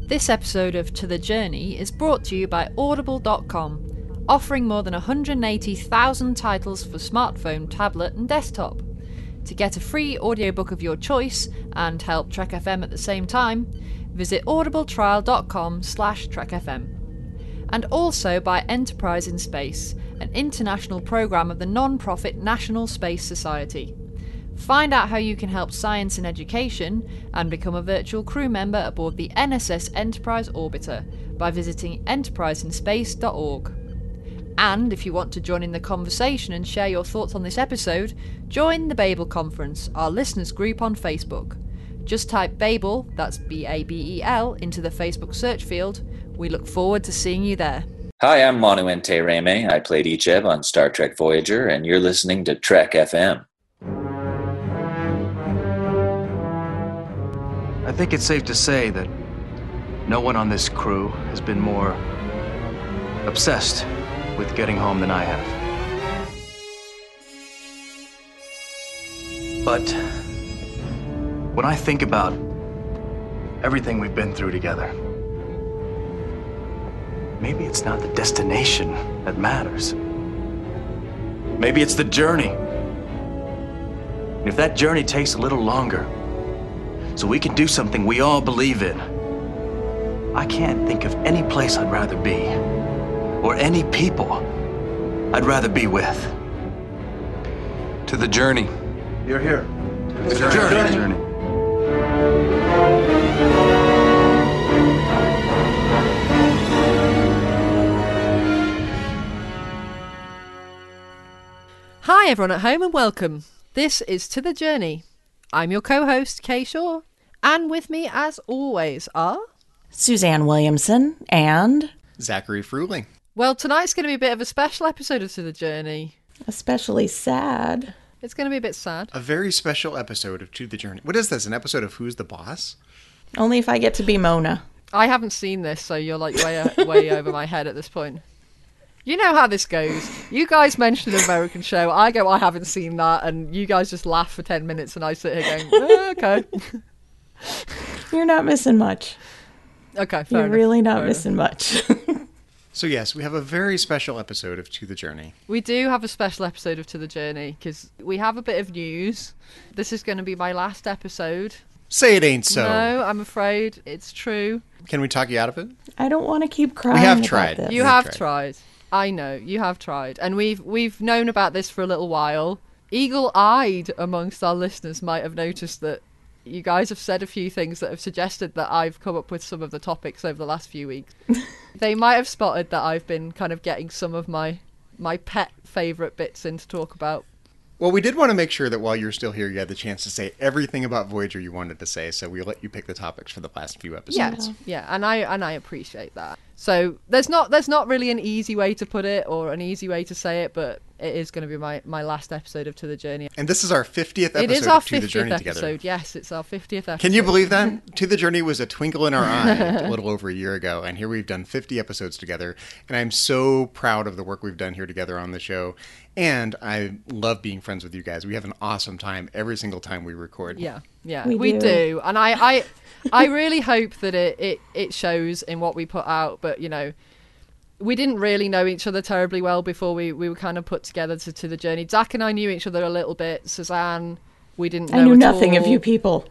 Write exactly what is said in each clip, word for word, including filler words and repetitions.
This episode of To The Journey is brought to you by Audible dot com, offering more than one hundred eighty thousand titles for smartphone, tablet and desktop. To get a free audiobook of your choice and help Trek F M at the same time, visit audibletrial dot com slash Trek F M. And also by Enterprise in Space, an international programme of the non-profit National Space Society. Find out how you can help science and education and become a virtual crew member aboard the N S S Enterprise Orbiter by visiting enterprise in space dot org. And if you want to join in the conversation and share your thoughts on this episode, join the Babel Conference, our listeners group on Facebook. Just type Babel, that's B A B E L, into the Facebook search field. We look forward to seeing you there. Hi, I'm Monuente Reme. I played Icheb on Star Trek Voyager, and you're listening to Trek F M. I think it's safe to say that no one on this crew has been more obsessed with getting home than I have. But when I think about everything we've been through together, maybe it's not the destination that matters. Maybe it's the journey. And if that journey takes a little longer, so we can do something we all believe in, I can't think of any place I'd rather be, or any people I'd rather be with. To the journey. You're here. To the journey. journey. journey. Hi everyone at home and welcome. This is To The Journey. I'm your co-host, Kay Shaw, and with me, as always, are... Suzanne Williamson and... Zachary Fruling. Well, tonight's going to be a bit of a special episode of To The Journey. Especially sad. It's going to be a bit sad. A very special episode of To The Journey. What is this, an episode of Who's the Boss? Only if I get to be Mona. I haven't seen this, so you're like way, way over my head at this point. You know how this goes. You guys mention an American show, I go, I haven't seen that, and you guys just laugh for ten minutes, and I sit here going, oh, okay. You're not missing much. Okay, fair You're enough. really not fair missing enough. much. So yes, we have a very special episode of To The Journey. We do have a special episode of To The Journey, because we have a bit of news. This is going to be my last episode. Say it ain't so. No, I'm afraid it's true. Can we talk you out of it? I don't want to keep crying. We have about tried. This. You We've have tried. tried. I know, you have tried. And we've we've known about this for a little while. Eagle-eyed amongst our listeners might have noticed that you guys have said a few things that have suggested that I've come up with some of the topics over the last few weeks. They might have spotted that I've been kind of getting some of my my pet favourite bits in to talk about. Well, we did want to make sure that while you're still here, you had the chance to say everything about Voyager you wanted to say, so we let you pick the topics for the last few episodes. Yeah, yeah, and I and I appreciate that. So there's not there's not really an easy way to put it or an easy way to say it, but it is going to be my, my last episode of To The Journey. And this is our fiftieth episode It is our of To The Journey fiftieth together. episode. Yes, it's our fiftieth episode. Can you believe that? To The Journey was a twinkle in our eye a little over a year ago, and here we've done fifty episodes together, and I'm so proud of the work we've done here together on the show, and I love being friends with you guys. We have an awesome time every single time we record. Yeah, yeah, We we, do. do. And I, I, I really hope that it, it, it shows in what we put out, but, you know, we didn't really know each other terribly well before we, we were kind of put together to, to the journey. Zach and I knew each other a little bit. Suzanne, we didn't know I knew at nothing all. of you people.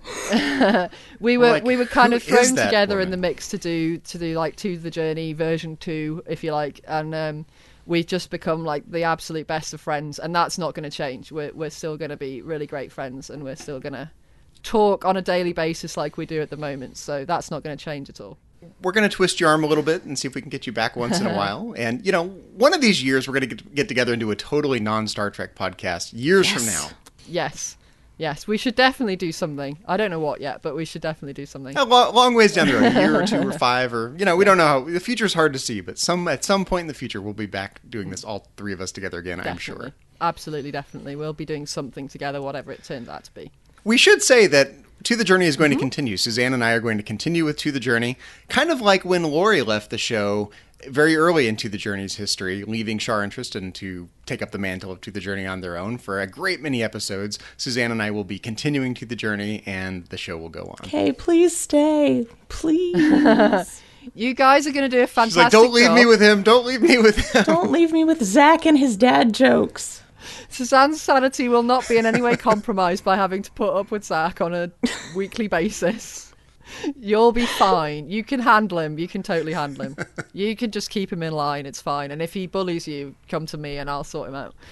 we were Like, we were kind who of is thrown that together woman? in the mix to do to do like To The Journey version two, if you like, and um, we've just become like the absolute best of friends, and that's not going to change. We're we're still going to be really great friends, and we're still going to talk on a daily basis like we do at the moment. So that's not going to change at all. We're going to twist your arm a little bit and see if we can get you back once in a while. And, you know, one of these years we're going to get, get together and do a totally non-Star Trek podcast years Yes. from now. Yes. Yes, we should definitely do something. I don't know what yet, but we should definitely do something. A lo- long ways down the road, a year or two or five, or, you know, we don't know how. The future's hard to see, but some at some point in the future, we'll be back doing this, all three of us together again, I'm Definitely. sure. Absolutely, definitely. We'll be doing something together, whatever it turns out to be. We should say that To The Journey is going mm-hmm. to continue. Suzanne and I are going to continue with To The Journey, kind of like when Lori left the show. very early into the Journey's history, leaving Shar and Tristan to take up the mantle of To the Journey on their own for a great many episodes. Suzanne and I will be continuing To the Journey, and the show will go on. Okay, please stay. Please. You guys are going to do a fantastic She's like, don't leave job. me with him. Don't leave me with him. Don't leave me with Zach and his dad jokes. Suzanne's sanity will not be in any way compromised by having to put up with Zach on a weekly basis. You'll be fine. You can handle him. You can totally handle him. You can just keep him in line. It's fine. And if he bullies you, come to me and I'll sort him out.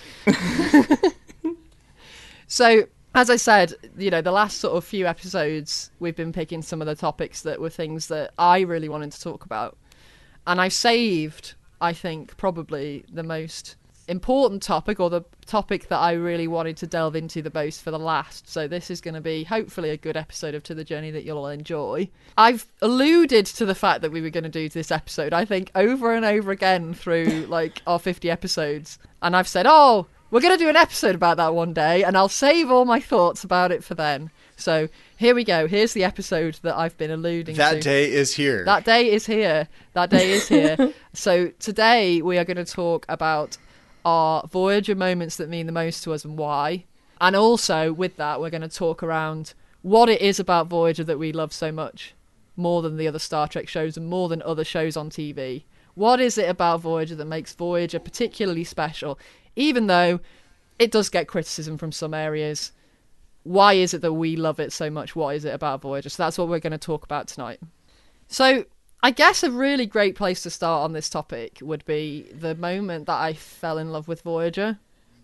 So, as I said, you know, the last sort of few episodes, we've been picking some of the topics that were things that I really wanted to talk about. And I saved, I think, probably the most important topic, or the topic that I really wanted to delve into the most, for the last. So this is going to be hopefully a good episode of To the Journey that you'll all enjoy. I've alluded to the fact that we were going to do this episode, I think, over and over again through like our fifty episodes, and I've said, oh, we're going to do an episode about that one day, and I'll save all my thoughts about it for then. So here we go. Here's the episode that I've been alluding that to. That day is here. That day is here. That day is here. So today we are going to talk about our Voyager moments that mean the most to us and why. And also with that, we're going to talk around what it is about Voyager that we love so much, more than the other Star Trek shows and more than other shows on T V. What is it about Voyager that makes Voyager particularly special, even though it does get criticism from some areas? Why is it that we love it so much? What is it about Voyager? So that's what we're going to talk about tonight. So I guess a really great place to start on this topic would be the moment that I fell in love with Voyager.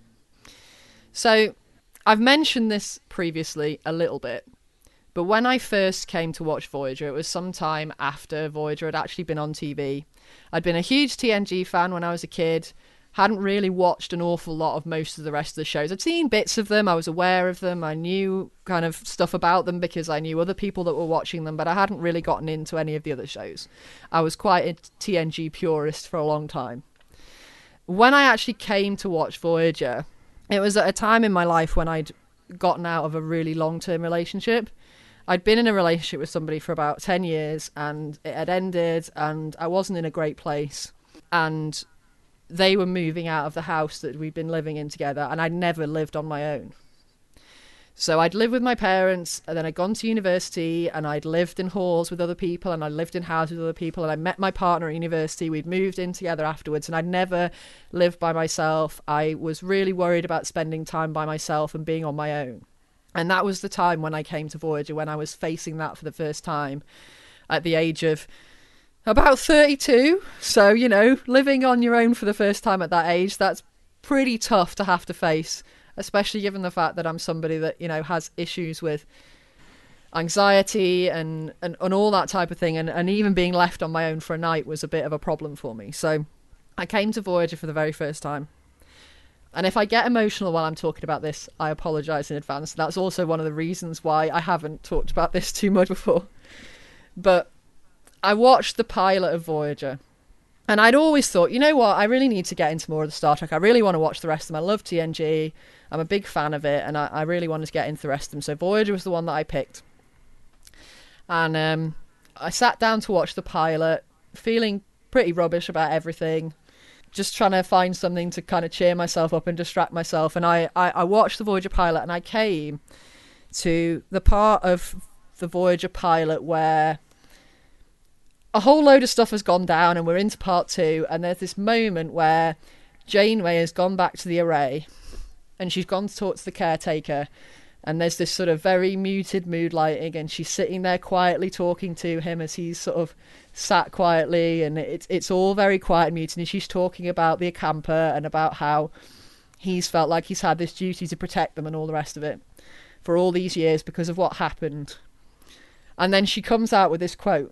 So I've mentioned this previously a little bit, but when I first came to watch Voyager, it was sometime after Voyager had actually been on T V. I'd been a huge T N G fan when I was a kid, hadn't really watched an awful lot of most of the rest of the shows. I'd seen bits of them, I was aware of them, I knew kind of stuff about them because I knew other people that were watching them, but I hadn't really gotten into any of the other shows. I was quite a T N G purist for a long time. When I actually came to watch Voyager, it was at a time in my life when I'd gotten out of a really long-term relationship. I'd been in a relationship with somebody for about ten years and it had ended and I wasn't in a great place. And they were moving out of the house that we'd been living in together, and I'd never lived on my own. So I'd lived with my parents, and then I'd gone to university, and I'd lived in halls with other people, and I lived in houses with other people, and I met my partner at university. We'd moved in together afterwards, and I'd never lived by myself. I was really worried about spending time by myself and being on my own. And that was the time when I came to Voyager, when I was facing that for the first time at the age of about thirty-two. So, you know, living on your own for the first time at that age, that's pretty tough to have to face, especially given the fact that I'm somebody that, you know, has issues with anxiety and, and, and all that type of thing. And, and even being left on my own for a night was a bit of a problem for me. So I came to Voyager for the very first time. And if I get emotional while I'm talking about this, I apologise in advance. That's also one of the reasons why I haven't talked about this too much before. But I watched the pilot of Voyager, and I'd always thought, you know what, I really need to get into more of the Star Trek. I really want to watch the rest of them. I love T N G. I'm a big fan of it, and I, I really wanted to get into the rest of them. So Voyager was the one that I picked. And um, I sat down to watch the pilot, feeling pretty rubbish about everything, just trying to find something to kind of cheer myself up and distract myself. And I, I, I watched the Voyager pilot, and I came to the part of the Voyager pilot where a whole load of stuff has gone down and we're into part two, and there's this moment where Janeway has gone back to the array and she's gone to talk to the caretaker, and there's this sort of very muted mood lighting, and she's sitting there quietly talking to him as he's sort of sat quietly, and it's it's all very quiet and muted, and she's talking about the Acampa and about how he's felt like he's had this duty to protect them and all the rest of it for all these years because of what happened. And then she comes out with this quote.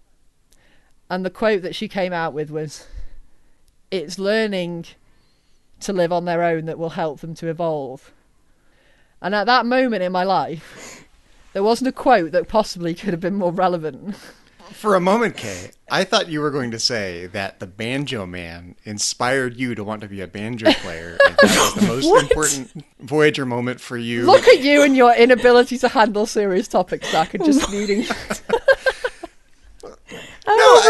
And the quote that she came out with was, "It's learning to live on their own that will help them to evolve." And at that moment in my life, there wasn't a quote that possibly could have been more relevant. For a moment, Kay, I thought you were going to say that the Banjo Man inspired you to want to be a banjo player, and that was the most important Voyager moment for you. Look at you and your inability to handle serious topics, Zach, and just needing... I'm No,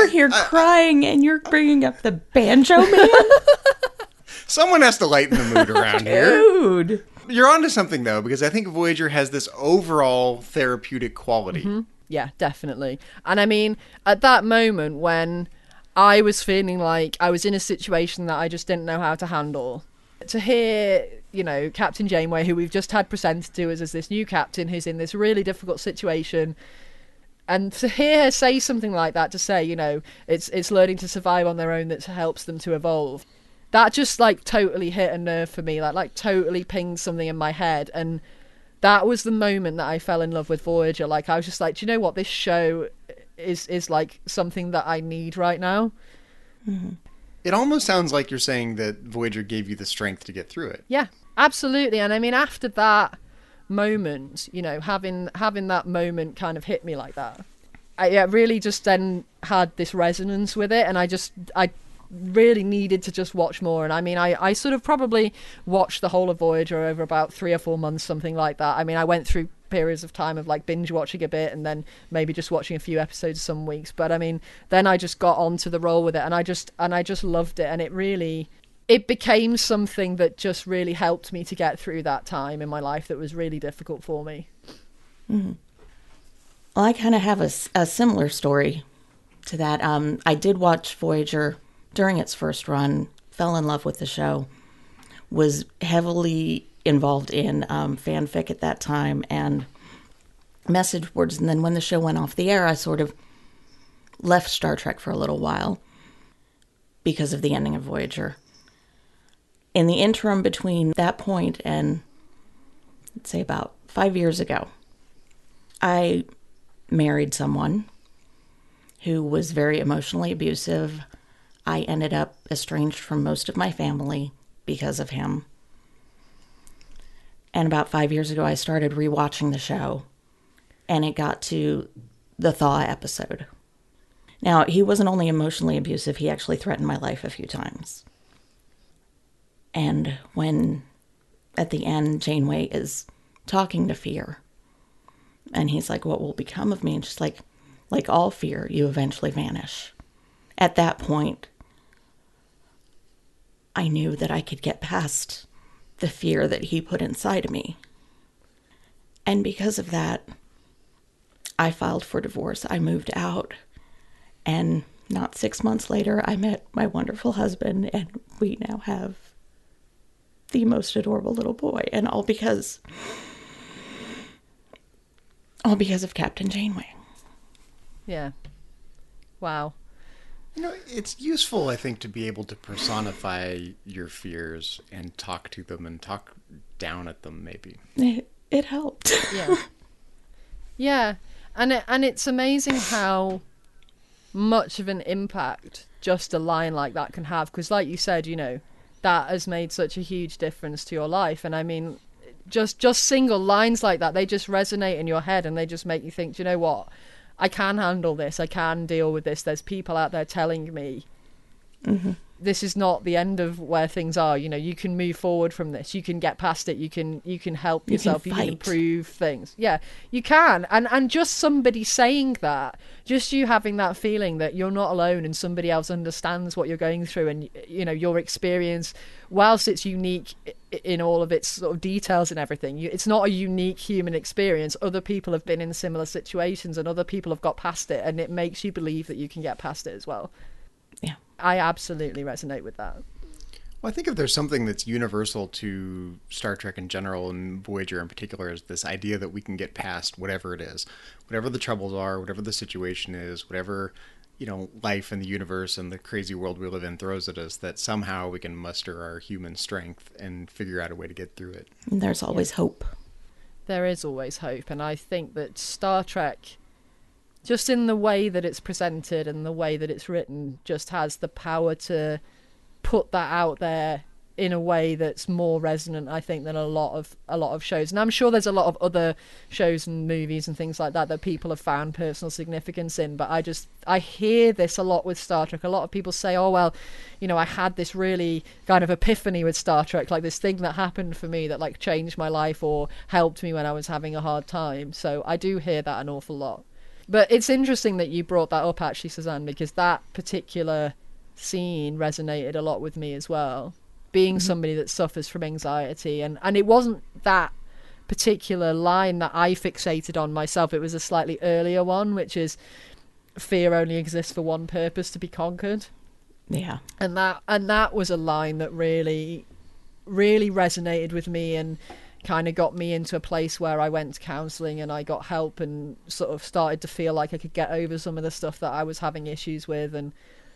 over here crying, and you're bringing up the Banjo Man? Someone has to lighten the mood around here. Dude. You're onto something, though, because I think Voyager has this overall therapeutic quality. Mm-hmm. Yeah, definitely. And I mean, at that moment when I was feeling like I was in a situation that I just didn't know how to handle, to hear, you know, Captain Janeway, who we've just had presented to us as this new captain who's in this really difficult situation, and to hear her say something like that, to say, you know, it's it's learning to survive on their own that helps them to evolve. That just like totally hit a nerve for me, like like totally pinged something in my head. And that was the moment that I fell in love with Voyager. Like, I was just like, do you know what? This show is is like something that I need right now. Mm-hmm. It almost sounds like you're saying that Voyager gave you the strength to get through it. Yeah, absolutely. And I mean, after that moment, you know, having having that moment kind of hit me like that, I yeah, really just then had this resonance with it. And I just, I really needed to just watch more. And I mean, I, I sort of probably watched the whole of Voyager over about three or four months, something like that. I mean, I went through periods of time of like binge watching a bit and then maybe just watching a few episodes some weeks. But I mean, then I just got onto the roll with it, and I just and I just loved it. And it really, it became something that just really helped me to get through that time in my life that was really difficult for me. Mm-hmm. Well, I kind of have a, a similar story to that. Um, I did watch Voyager during its first run, fell in love with the show, was heavily involved in um, fanfic at that time and message boards. And then when the show went off the air, I sort of left Star Trek for a little while because of the ending of Voyager. In the interim between that point and, let's say, about five years ago, I married someone who was very emotionally abusive. I ended up estranged from most of my family because of him. And about five years ago, I started rewatching the show, and it got to the Thaw episode. Now, he wasn't only emotionally abusive, he actually threatened my life a few times. And when, at the end, Janeway is talking to Fear, and he's like, what will become of me? And she's like, like all fear, you eventually vanish. At that point, I knew that I could get past the fear that he put inside of me. And because of that, I filed for divorce. I moved out. And not six months later, I met my wonderful husband, and we now have the most adorable little boy. And all because, all because of Captain Janeway. Yeah. Wow. You know, it's useful, I think, to be able to personify your fears and talk to them and talk down at them, maybe. It, it helped. Yeah. Yeah. And it, and it's amazing how much of an impact just a line like that can have. Because like you said, you know, that has made such a huge difference to your life. And I mean, just just single lines like that, they just resonate in your head, and they just make you think, do you know what? I can handle this. I can deal with this. There's people out there telling me mm-hmm. this is not the end of where things are. You know, you can move forward from this. You can get past it. You can you can help you yourself. Can you fight. can improve things. Yeah, you can. And and just somebody saying that, just you having that feeling that you're not alone and somebody else understands what you're going through, and you know your experience, whilst it's unique in all of its sort of details and everything, you, it's not a unique human experience. Other people have been in similar situations, and other people have got past it, and it makes you believe that you can get past it as well. Yeah, I absolutely resonate with that. Well, I think if there's something that's universal to Star Trek in general, and Voyager in particular, is this idea that we can get past whatever it is, whatever the troubles are, whatever the situation is, whatever, you know, life and the universe and the crazy world we live in throws at us, that somehow we can muster our human strength and figure out a way to get through it. And there's always yeah. hope. There is always hope, and I think that Star Trek, just in the way that it's presented and the way that it's written, just has the power to put that out there in a way that's more resonant, I think, than a lot of a lot of shows. And I'm sure there's a lot of other shows and movies and things like that that people have found personal significance in, but I just I hear this a lot with Star Trek. A lot of people say, oh well, you know, I had this really kind of epiphany with Star Trek, like this thing that happened for me that like changed my life or helped me when I was having a hard time. So I do hear that an awful lot. But it's interesting that you brought that up, actually, Suzanne, because that particular scene resonated a lot with me as well. Being somebody that suffers from anxiety, and, and it wasn't that particular line that I fixated on myself. It was a slightly earlier one, which is fear only exists for one purpose, to be conquered. Yeah. And that and that was a line that really, really resonated with me and kind of got me into a place where I went to counselling and I got help and sort of started to feel like I could get over some of the stuff that I was having issues with. And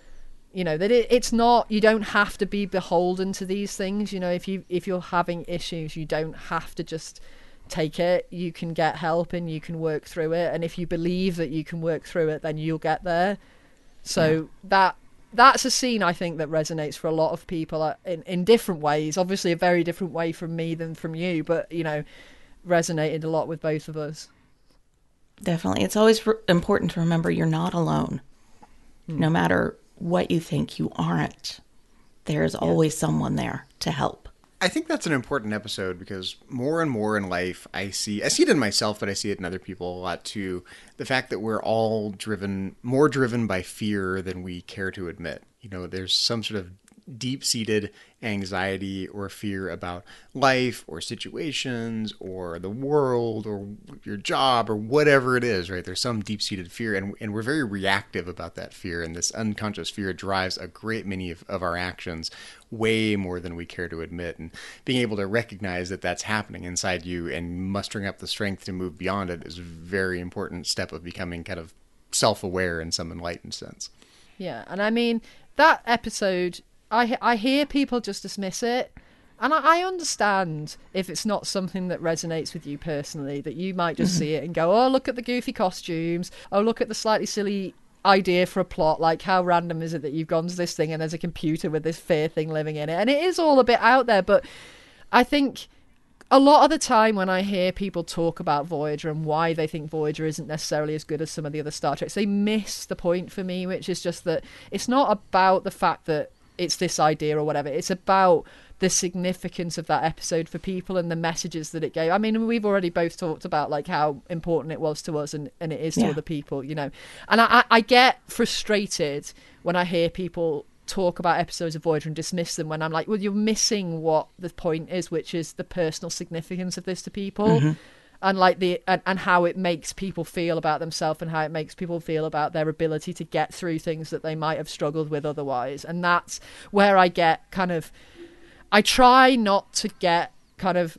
you know, that it, it's not, you don't have to be beholden to these things. You know, if you if you're having issues, you don't have to just take it. You can get help and you can work through it. And if you believe that you can work through it, then you'll get there. So yeah. that that's a scene, I think, that resonates for a lot of people in, in different ways. Obviously a very different way from me than from you, but, you know, resonated a lot with both of us. Definitely. It's always re- important to remember you're not alone. Hmm. No matter what you think, you aren't. There's yeah. always someone there to help. I think that's an important episode because more and more in life, I see, I see it in myself, but I see it in other people a lot too. The fact that we're all driven, more driven by fear than we care to admit. You know, there's some sort of deep-seated anxiety or fear about life or situations or the world or your job or whatever it is, right? There's some deep-seated fear, and and we're very reactive about that fear, and this unconscious fear drives a great many of, of our actions way more than we care to admit. And being able to recognize that that's happening inside you and mustering up the strength to move beyond it is a very important step of becoming kind of self-aware in some enlightened sense. Yeah, and I mean, that episode, I, I hear people just dismiss it, and I, I understand if it's not something that resonates with you personally, that you might just see it and go, oh, look at the goofy costumes, oh, look at the slightly silly idea for a plot, like how random is it that you've gone to this thing and there's a computer with this fear thing living in it. And it is all a bit out there, but I think a lot of the time when I hear people talk about Voyager and why they think Voyager isn't necessarily as good as some of the other Star Treks, they miss the point for me, which is just that it's not about the fact that it's this idea or whatever. It's about the significance of that episode for people and the messages that it gave. I mean, we've already both talked about like how important it was to us and, and it is to yeah. other people, you know. And I, I get frustrated when I hear people talk about episodes of Voyager and dismiss them when I'm like, well, you're missing what the point is, which is the personal significance of this to people. Mm-hmm. And like the and, and how it makes people feel about themselves and how it makes people feel about their ability to get through things that they might have struggled with otherwise. And that's where I get kind of, I try not to get kind of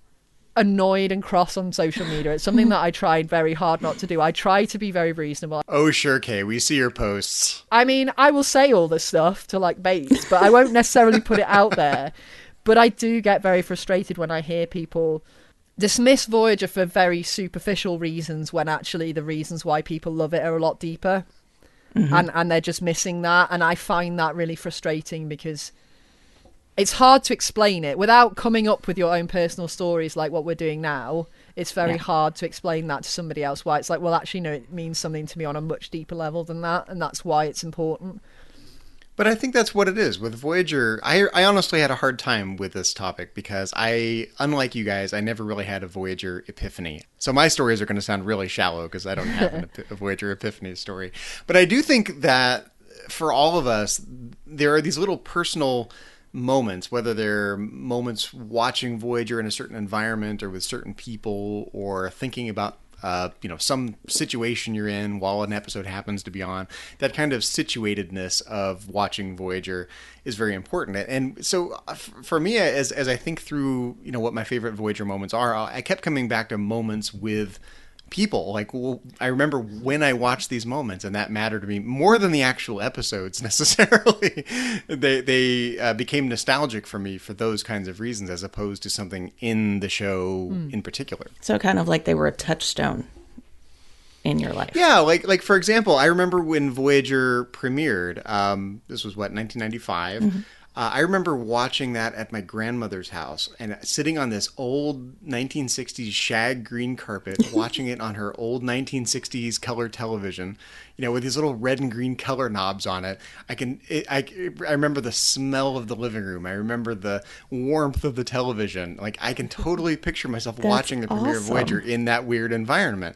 annoyed and cross on social media. It's something that I tried very hard not to do. I try to be very reasonable. Oh, sure, Kay. We see your posts. I mean, I will say all this stuff to like mates, but I won't necessarily put it out there. But I do get very frustrated when I hear people dismiss Voyager for very superficial reasons when actually the reasons why people love it are a lot deeper. Mm-hmm. and and they're just missing that, and I find that really frustrating because it's hard to explain it without coming up with your own personal stories like what we're doing now. It's very yeah. hard to explain that to somebody else, why it's like, well, actually no, it means something to me on a much deeper level than that, and that's why it's important. But I think that's what it is. With Voyager, I, I honestly had a hard time with this topic because I, unlike you guys, I never really had a Voyager epiphany. So my stories are going to sound really shallow because I don't have an, a Voyager epiphany story. But I do think that for all of us, there are these little personal moments, whether they're moments watching Voyager in a certain environment or with certain people or thinking about Uh, you know, some situation you're in while an episode happens to be on. That kind of situatedness of watching Voyager is very important. And so for me, as as I think through, you know, what my favorite Voyager moments are, I kept coming back to moments with people. Like, well, I remember when I watched these moments, and that mattered to me more than the actual episodes necessarily. they they uh, became nostalgic for me for those kinds of reasons, as opposed to something in the show mm. in particular. So kind of like they were a touchstone in your life. Yeah, like like for example, I remember when Voyager premiered. Um, this was what, nineteen ninety-five. Mm-hmm. Uh, I remember watching that at my grandmother's house and sitting on this old nineteen sixties shag green carpet, watching it on her old nineteen sixties color television, you know, with these little red and green color knobs on it. I can, it, I, I remember the smell of the living room. I remember the warmth of the television. Like, I can totally picture myself watching the premiere awesome. of Voyager in that weird environment.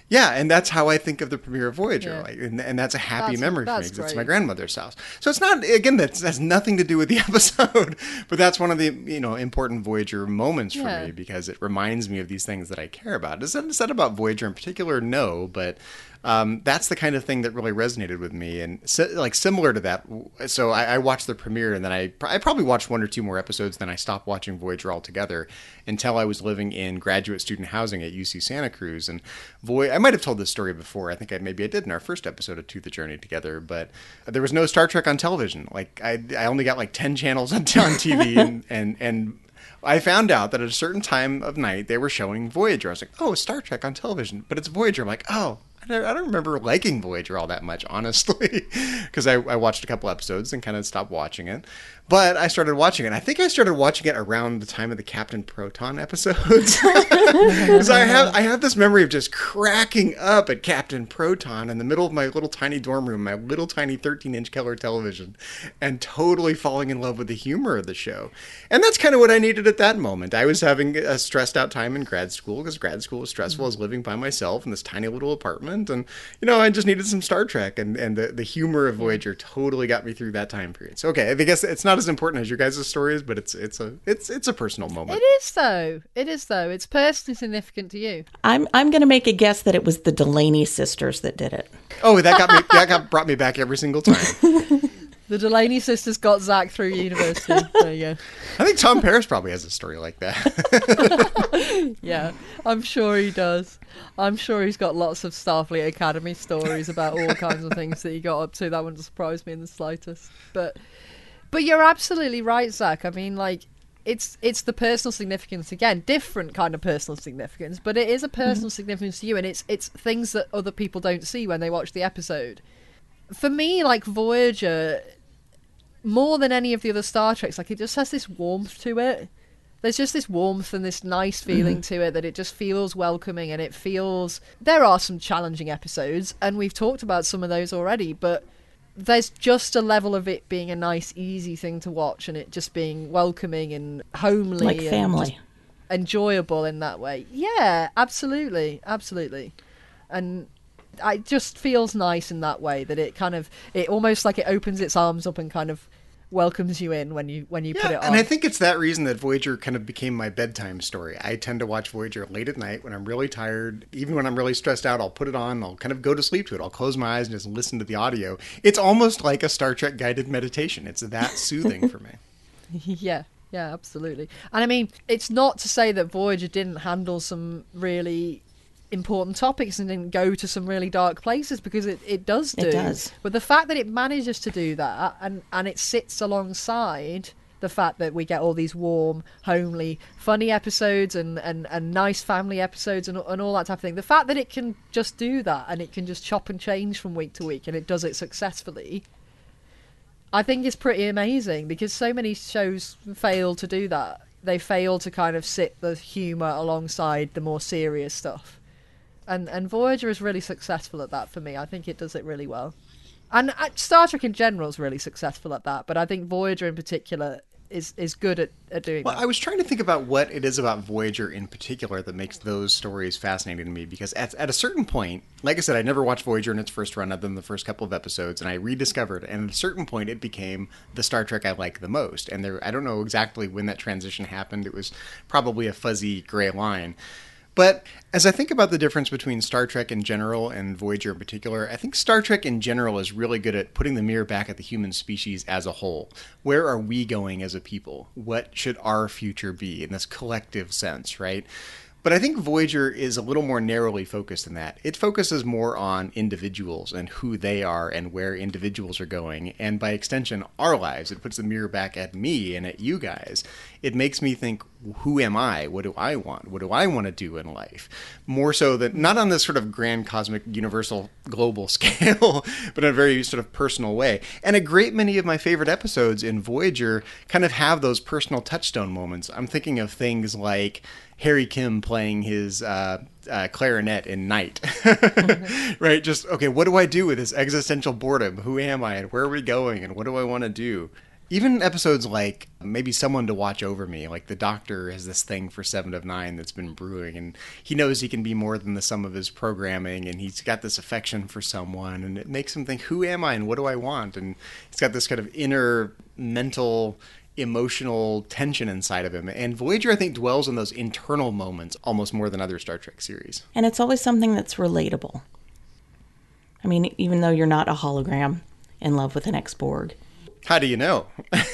Yeah, and that's how I think of the premiere of Voyager, Yeah. like, and, and that's a happy That's- memory for me that's because it's great. my grandmother's house. So it's not, again, that has nothing to do with the episode, but that's one of the you know important Voyager moments for Yeah. me because it reminds me of these things that I care about. Is that, is that about Voyager in particular? No, but um, that's the kind of thing that really resonated with me, and si- like similar to that. So I, I watched the premiere, and then I I probably watched one or two more episodes, then I stopped watching Voyager altogether until I was living in graduate student housing at U C Santa Cruz. And Voy, I might have told this story before. I think I, maybe I did in our first episode of To the Journey together, but there was no Star Trek on television. Like I, I only got like ten channels on, on T V, and and and. I found out that at a certain time of night they were showing Voyager. I was like, oh, Star Trek on television, but it's Voyager. I'm like, oh, I don't, I don't remember liking Voyager all that much, honestly, because I, I watched a couple episodes and kind of stopped watching it. But I started watching it. I think I started watching it around the time of the Captain Proton episodes. Because I have I have this memory of just cracking up at Captain Proton in the middle of my little tiny dorm room, my little tiny thirteen-inch color television, and totally falling in love with the humor of the show. And that's kind of what I needed at that moment. I was having a stressed out time in grad school because grad school was stressful. I was living by myself in this tiny little apartment, and you know I just needed some Star Trek, and, and the, the humor of Voyager totally got me through that time period. So okay, I guess it's not as important as your guys' stories, but it's it's a it's it's a personal moment. It is though. It is though. It's personally significant to you. I'm I'm going to make a guess that it was the Delaney sisters that did it. Oh, that got me. That got brought me back every single time. The Delaney sisters got Zach through university. There you go. I think Tom Paris probably has a story like that. Yeah, I'm sure he does. I'm sure he's got lots of Starfleet Academy stories about all kinds of things that he got up to. That wouldn't surprise me in the slightest. But, but you're absolutely right, Zach. I mean, like, it's it's the personal significance again, different kind of personal significance, but it is a personal significance to you, and it's it's things that other people don't see when they watch the episode. For me, like Voyager, more than any of the other Star Treks, like it just has this warmth to it. There's just this warmth and this nice feeling to it that it just feels welcoming, and it feels... There are some challenging episodes, and we've talked about some of those already, but there's just a level of it being a nice, easy thing to watch, and it just being welcoming and homely. Like and family. just enjoyable in that way. Yeah, absolutely. Absolutely. And it just feels nice in that way, that it kind of... It almost like it opens its arms up and kind of welcomes you in when you when you put it on. And I think it's that reason that Voyager kind of became my bedtime story. I tend to watch Voyager late at night when I'm really tired. Even when I'm really stressed out, I'll put it on. I'll kind of go to sleep to it. I'll close my eyes and just listen to the audio. It's almost like a Star Trek guided meditation. It's that soothing for me. Yeah, yeah, absolutely. And I mean, it's not to say that Voyager didn't handle some really important topics and didn't go to some really dark places, because it, it does do. It does. But the fact that it manages to do that, and, and it sits alongside the fact that we get all these warm, homely, funny episodes and, and, and nice family episodes and, and all that type of thing. The fact that it can just do that, and it can just chop and change from week to week, and it does it successfully, I think is pretty amazing, because so many shows fail to do that. They fail to kind of sit the humour alongside the more serious stuff. And and Voyager is really successful at that for me. I think it does it really well. And uh, Star Trek in general is really successful at that, but I think Voyager in particular is, is good at, at doing Well, that. I was trying to think about what it is about Voyager in particular that makes those stories fascinating to me, because at, at a certain point, like I said, I never watched Voyager in its first run other than the first couple of episodes, and I rediscovered it, and at a certain point it became the Star Trek I like the most. And there, I don't know exactly when that transition happened. It was probably a fuzzy gray line. But as I think about the difference between Star Trek in general and Voyager in particular, I think Star Trek in general is really good at putting the mirror back at the human species as a whole. Where are we going as a people? What should our future be in this collective sense, right? But I think Voyager is a little more narrowly focused than that. It focuses more on individuals and who they are and where individuals are going. And by extension, our lives. It puts the mirror back at me and at you guys. It makes me think, who am I? What do I want? What do I want to do in life? More so than, not on this sort of grand cosmic universal global scale, but in a very sort of personal way. And a great many of my favorite episodes in Voyager kind of have those personal touchstone moments. I'm thinking of things like Harry Kim playing his uh, uh, clarinet in Night, right? Just, okay, what do I do with this existential boredom? Who am I and where are we going and what do I want to do? Even episodes like maybe Someone to Watch Over Me, like the Doctor has this thing for Seven of Nine that's been brewing, and he knows he can be more than the sum of his programming, and he's got this affection for someone, and it makes him think, who am I and what do I want? And he's got this kind of inner mental, emotional tension inside of him. And Voyager, I think, dwells on those internal moments almost more than other Star Trek series. And it's always something that's relatable. I mean, even though you're not a hologram in love with an ex-Borg. How do you know?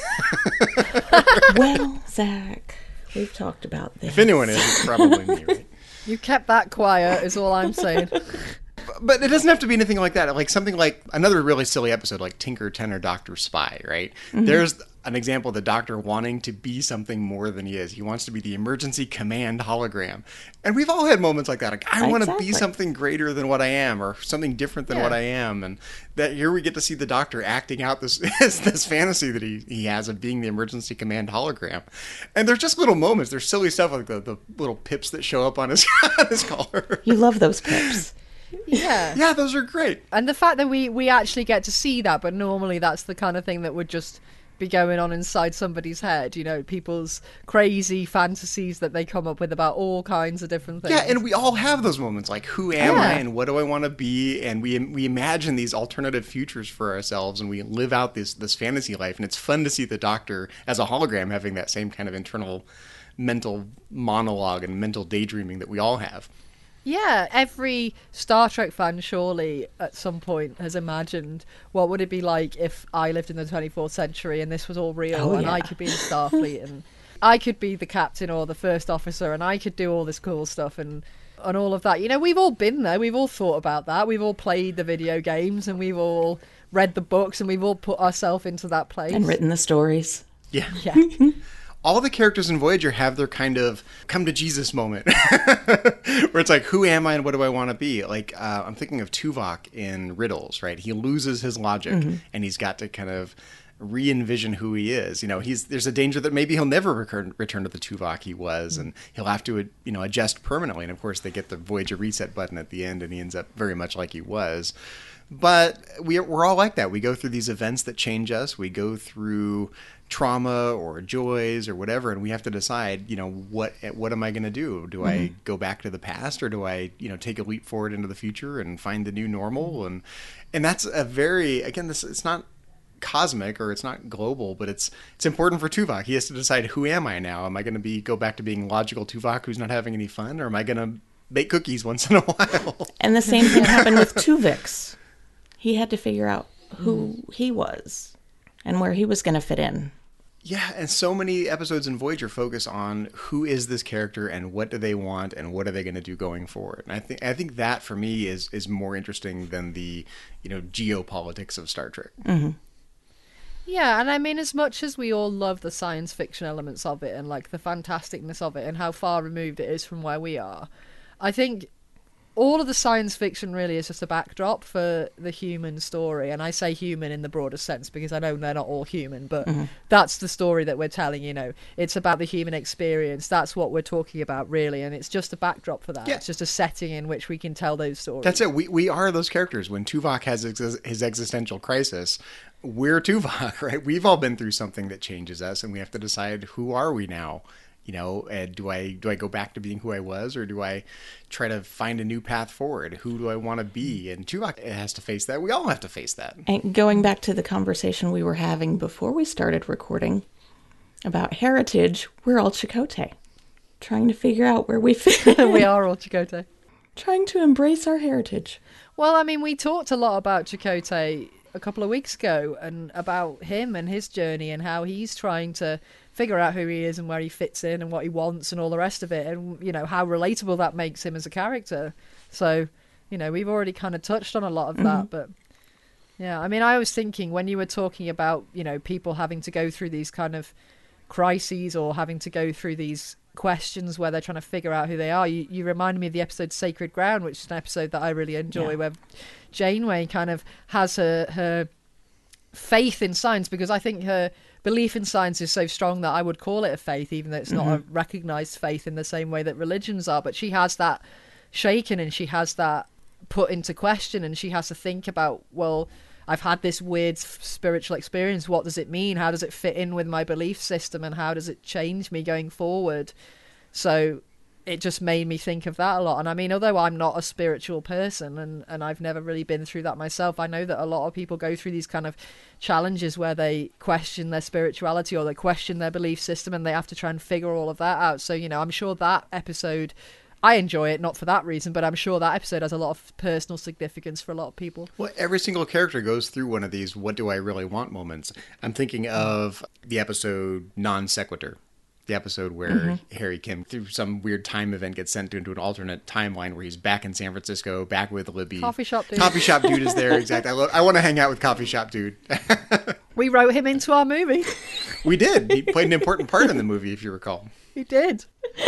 Well, Zach, we've talked about this. If anyone is, it's probably me, right? You kept that quiet, is all I'm saying. But it doesn't have to be anything like that. Like something like another really silly episode like Tinker, Tenor, Doctor, Spy, right? Mm-hmm. There's an example of the Doctor wanting to be something more than he is. He wants to be the emergency command hologram. And we've all had moments like that. Like, I want to exactly. be something greater than what I am, or something different than Yeah. what I am. And that here we get to see the Doctor acting out this this fantasy that he, he has of being the emergency command hologram. And there's just little moments. There's silly stuff like the, the little pips that show up on his, on his collar. You love those pips. Yeah. Yeah, those are great. And the fact that we, we actually get to see that, but normally that's the kind of thing that would just be going on inside somebody's head, you know, people's crazy fantasies that they come up with about all kinds of different things. Yeah, and we all have those moments, like, who am Yeah. I and what do I want to be? And we we imagine these alternative futures for ourselves, and we live out this this fantasy life. And it's fun to see the Doctor as a hologram having that same kind of internal mental monologue and mental daydreaming that we all have. Yeah, every Star Trek fan surely at some point has imagined what would it be like if I lived in the twenty-fourth century and this was all real Oh, and yeah. I could be in Starfleet and I could be the captain or the first officer and I could do all this cool stuff and and all of that. You know, we've all been there. We've all thought about that. We've all played the video games and we've all read the books and we've all put ourselves into that place. And written the stories. Yeah. Yeah. All the characters in Voyager have their kind of come to Jesus moment where it's like, who am I and what do I want to be? Like, uh, I'm thinking of Tuvok in Riddles, right? He loses his logic mm-hmm. and he's got to kind of re-envision who he is. You know, he's there's a danger that maybe he'll never return, return to the Tuvok he was and he'll have to, you know, adjust permanently. And of course they get the Voyager reset button at the end and he ends up very much like he was. But we're, we're all like that. We go through these events that change us. We go through trauma or joys or whatever, and we have to decide, you know, what what am I going to do? Do mm-hmm. I go back to the past, or do I, you know, take a leap forward into the future and find the new normal? And and that's a very, again, this it's not cosmic or it's not global, but it's it's important for Tuvok. He has to decide, who am I now? Am I going to be go back to being logical Tuvok who's not having any fun, or am I going to bake cookies once in a while? And the same thing happened with Tuvix. He had to figure out who mm. he was and where he was going to fit in. Yeah, and so many episodes in Voyager focus on who is this character and what do they want and what are they going to do going forward. And I think I think that for me is is more interesting than the, you know, geopolitics of Star Trek. Mm-hmm. Yeah, and I mean, as much as we all love the science fiction elements of it and like the fantasticness of it and how far removed it is from where we are, I think all of the science fiction really is just a backdrop for the human story. And I say human in the broadest sense because I know they're not all human, but mm-hmm. that's the story that we're telling, you know. It's about the human experience. That's what we're talking about, really. And it's just a backdrop for that. Yeah. It's just a setting in which we can tell those stories. That's it. We we are those characters. When Tuvok has ex- his existential crisis, we're Tuvok, right? We've all been through something that changes us, and we have to decide, who are we now? You know, and do I do I go back to being who I was, or do I try to find a new path forward? Who do I want to be? And Tuvok has to face that. We all have to face that. And going back to the conversation we were having before we started recording about heritage, we're all Chakotay, trying to figure out where we fit. We are all Chakotay. Trying to embrace our heritage. Well, I mean, we talked a lot about Chakotay a couple of weeks ago and about him and his journey and how he's trying to figure out who he is and where he fits in and what he wants and all the rest of it, and you know how relatable that makes him as a character. So, you know, we've already kind of touched on a lot of mm-hmm. that, but yeah, I mean, I was thinking when you were talking about, you know, people having to go through these kind of crises or having to go through these questions where they're trying to figure out who they are, you, you reminded me of the episode Sacred Ground, which is an episode that I really enjoy, yeah. where Janeway kind of has her her faith in science, because I think her belief in science is so strong that I would call it a faith, even though it's not mm-hmm. a recognized faith in the same way that religions are. But she has that shaken and she has that put into question, and she has to think about, well, I've had this weird spiritual experience. What does it mean? How does it fit in with my belief system? And how does it change me going forward? So it just made me think of that a lot. And I mean, although I'm not a spiritual person and, and I've never really been through that myself, I know that a lot of people go through these kind of challenges where they question their spirituality or they question their belief system and they have to try and figure all of that out. So, you know, I'm sure that episode, I enjoy it, not for that reason, but I'm sure that episode has a lot of personal significance for a lot of people. Well, every single character goes through one of these what do I really want moments. I'm thinking of the episode Non Sequitur. The episode where mm-hmm. Harry Kim, through some weird time event, gets sent into an alternate timeline where he's back in San Francisco, back with Libby. Coffee shop dude. Coffee shop dude is there, exactly. I, lo- I want to hang out with coffee shop dude. We wrote him into our movie. We did. He played an important part in the movie, if you recall. He did.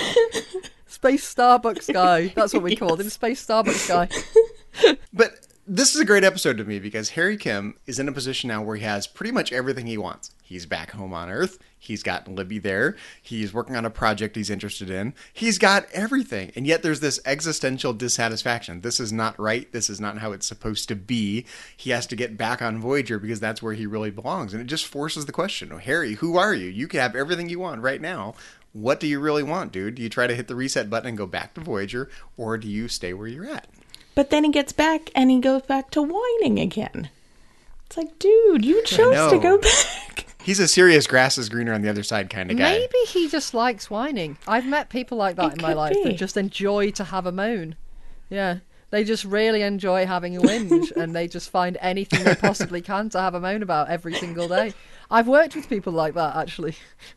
Space Starbucks guy. That's what we yes. called him, Space Starbucks guy. But this is a great episode to me because Harry Kim is in a position now where he has pretty much everything he wants. He's back home on Earth. He's got Libby there. He's working on a project he's interested in. He's got everything. And yet there's this existential dissatisfaction. This is not right. This is not how it's supposed to be. He has to get back on Voyager because that's where he really belongs. And it just forces the question, oh, Harry, who are you? You can have everything you want right now. What do you really want, dude? Do you try to hit the reset button and go back to Voyager, or do you stay where you're at? But then he gets back and he goes back to whining again. It's like, dude, you chose to go back. He's a serious grass is greener on the other side kind of guy. Maybe he just likes whining. I've met people like that It in my could life be. that just enjoy to have a moan. Yeah. They just really enjoy having a whinge and they just find anything they possibly can to have a moan about every single day. I've worked with people like that, actually.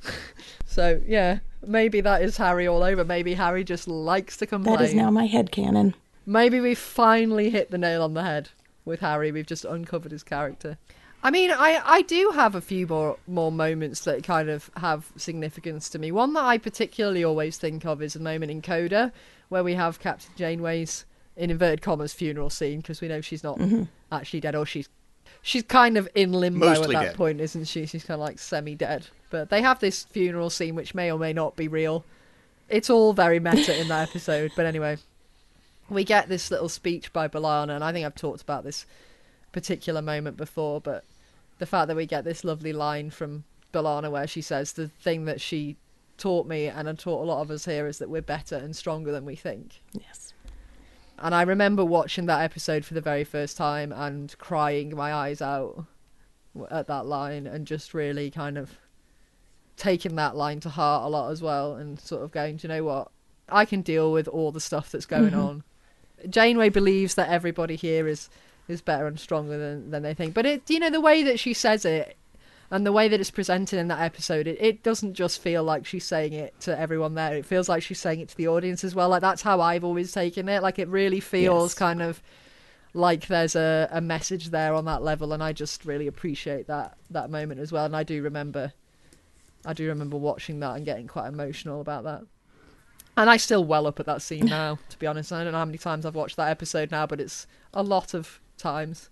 So, yeah, maybe that is Harry all over. Maybe Harry just likes to complain. That is now my headcanon. Maybe we finally hit the nail on the head with Harry. We've just uncovered his character. I mean, I, I do have a few more, more moments that kind of have significance to me. One that I particularly always think of is a moment in Coda where we have Captain Janeway's, in inverted commas, funeral scene, because we know she's not mm-hmm. actually dead, or she's she's kind of in limbo Mostly at that dead. point, isn't she? She's kind of like semi-dead. But they have this funeral scene which may or may not be real. It's all very meta in that episode. But anyway, we get this little speech by B'Elanna, and I think I've talked about this particular moment before, but the fact that we get this lovely line from B'Elanna where she says the thing that she taught me and had taught a lot of us here is that we're better and stronger than we think. Yes. And I remember watching that episode for the very first time and crying my eyes out at that line and just really kind of taking that line to heart a lot as well and sort of going, do you know what? I can deal with all the stuff that's going mm-hmm. on. Janeway believes that everybody here is is better and stronger than, than they think. But, it, you know, the way that she says it and the way that it's presented in that episode, it, it doesn't just feel like she's saying it to everyone there. It feels like she's saying it to the audience as well. Like, that's how I've always taken it. Like, it really feels yes. kind of like there's a, a message there on that level, and I just really appreciate that that moment as well. And I do remember, I do remember watching that and getting quite emotional about that. And I still well up at that scene now, to be honest. I don't know how many times I've watched that episode now, but it's a lot of times.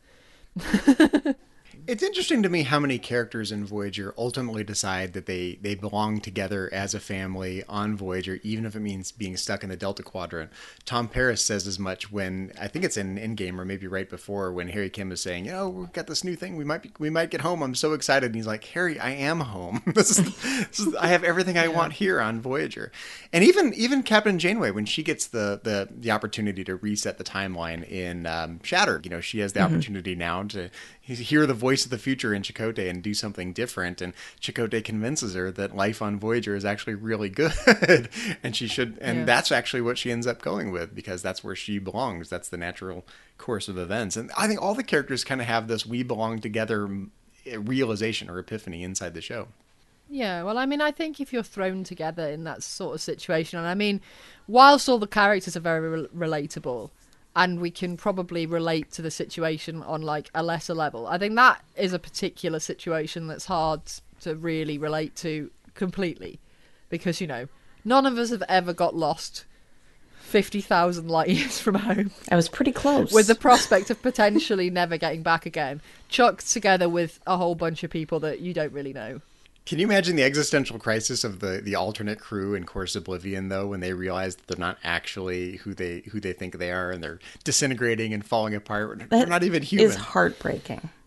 It's interesting to me how many characters in Voyager ultimately decide that they, they belong together as a family on Voyager, even if it means being stuck in the Delta Quadrant. Tom Paris says as much when, I think it's in Endgame or maybe right before, when Harry Kim is saying, oh, we've got this new thing. We might be, we might get home. I'm so excited. And he's like, Harry, I am home. this, is, this is, I have everything I yeah. want here on Voyager. And even even Captain Janeway, when she gets the, the, the opportunity to reset the timeline in um, Shattered, you know, she has the mm-hmm. opportunity now to hear the voice of the future in Chakotay and do something different, and Chakotay convinces her that life on Voyager is actually really good and she should and yeah. that's actually what she ends up going with, because that's where she belongs. That's the natural course of events. And I think all the characters kind of have this we belong together realization or epiphany inside the show. Yeah, well, I mean, I think if you're thrown together in that sort of situation, and I mean, whilst all the characters are very re- relatable, and we can probably relate to the situation on, like, a lesser level, I think that is a particular situation that's hard to really relate to completely. Because, you know, none of us have ever got lost fifty thousand light years from home. I was pretty close. With the prospect of potentially never getting back again. Chucked together with a whole bunch of people that you don't really know. Can you imagine the existential crisis of the, the alternate crew in Course Oblivion, though, when they realize that they're not actually who they who they think they are, and they're disintegrating and falling apart? That they're not even human. Is heartbreaking.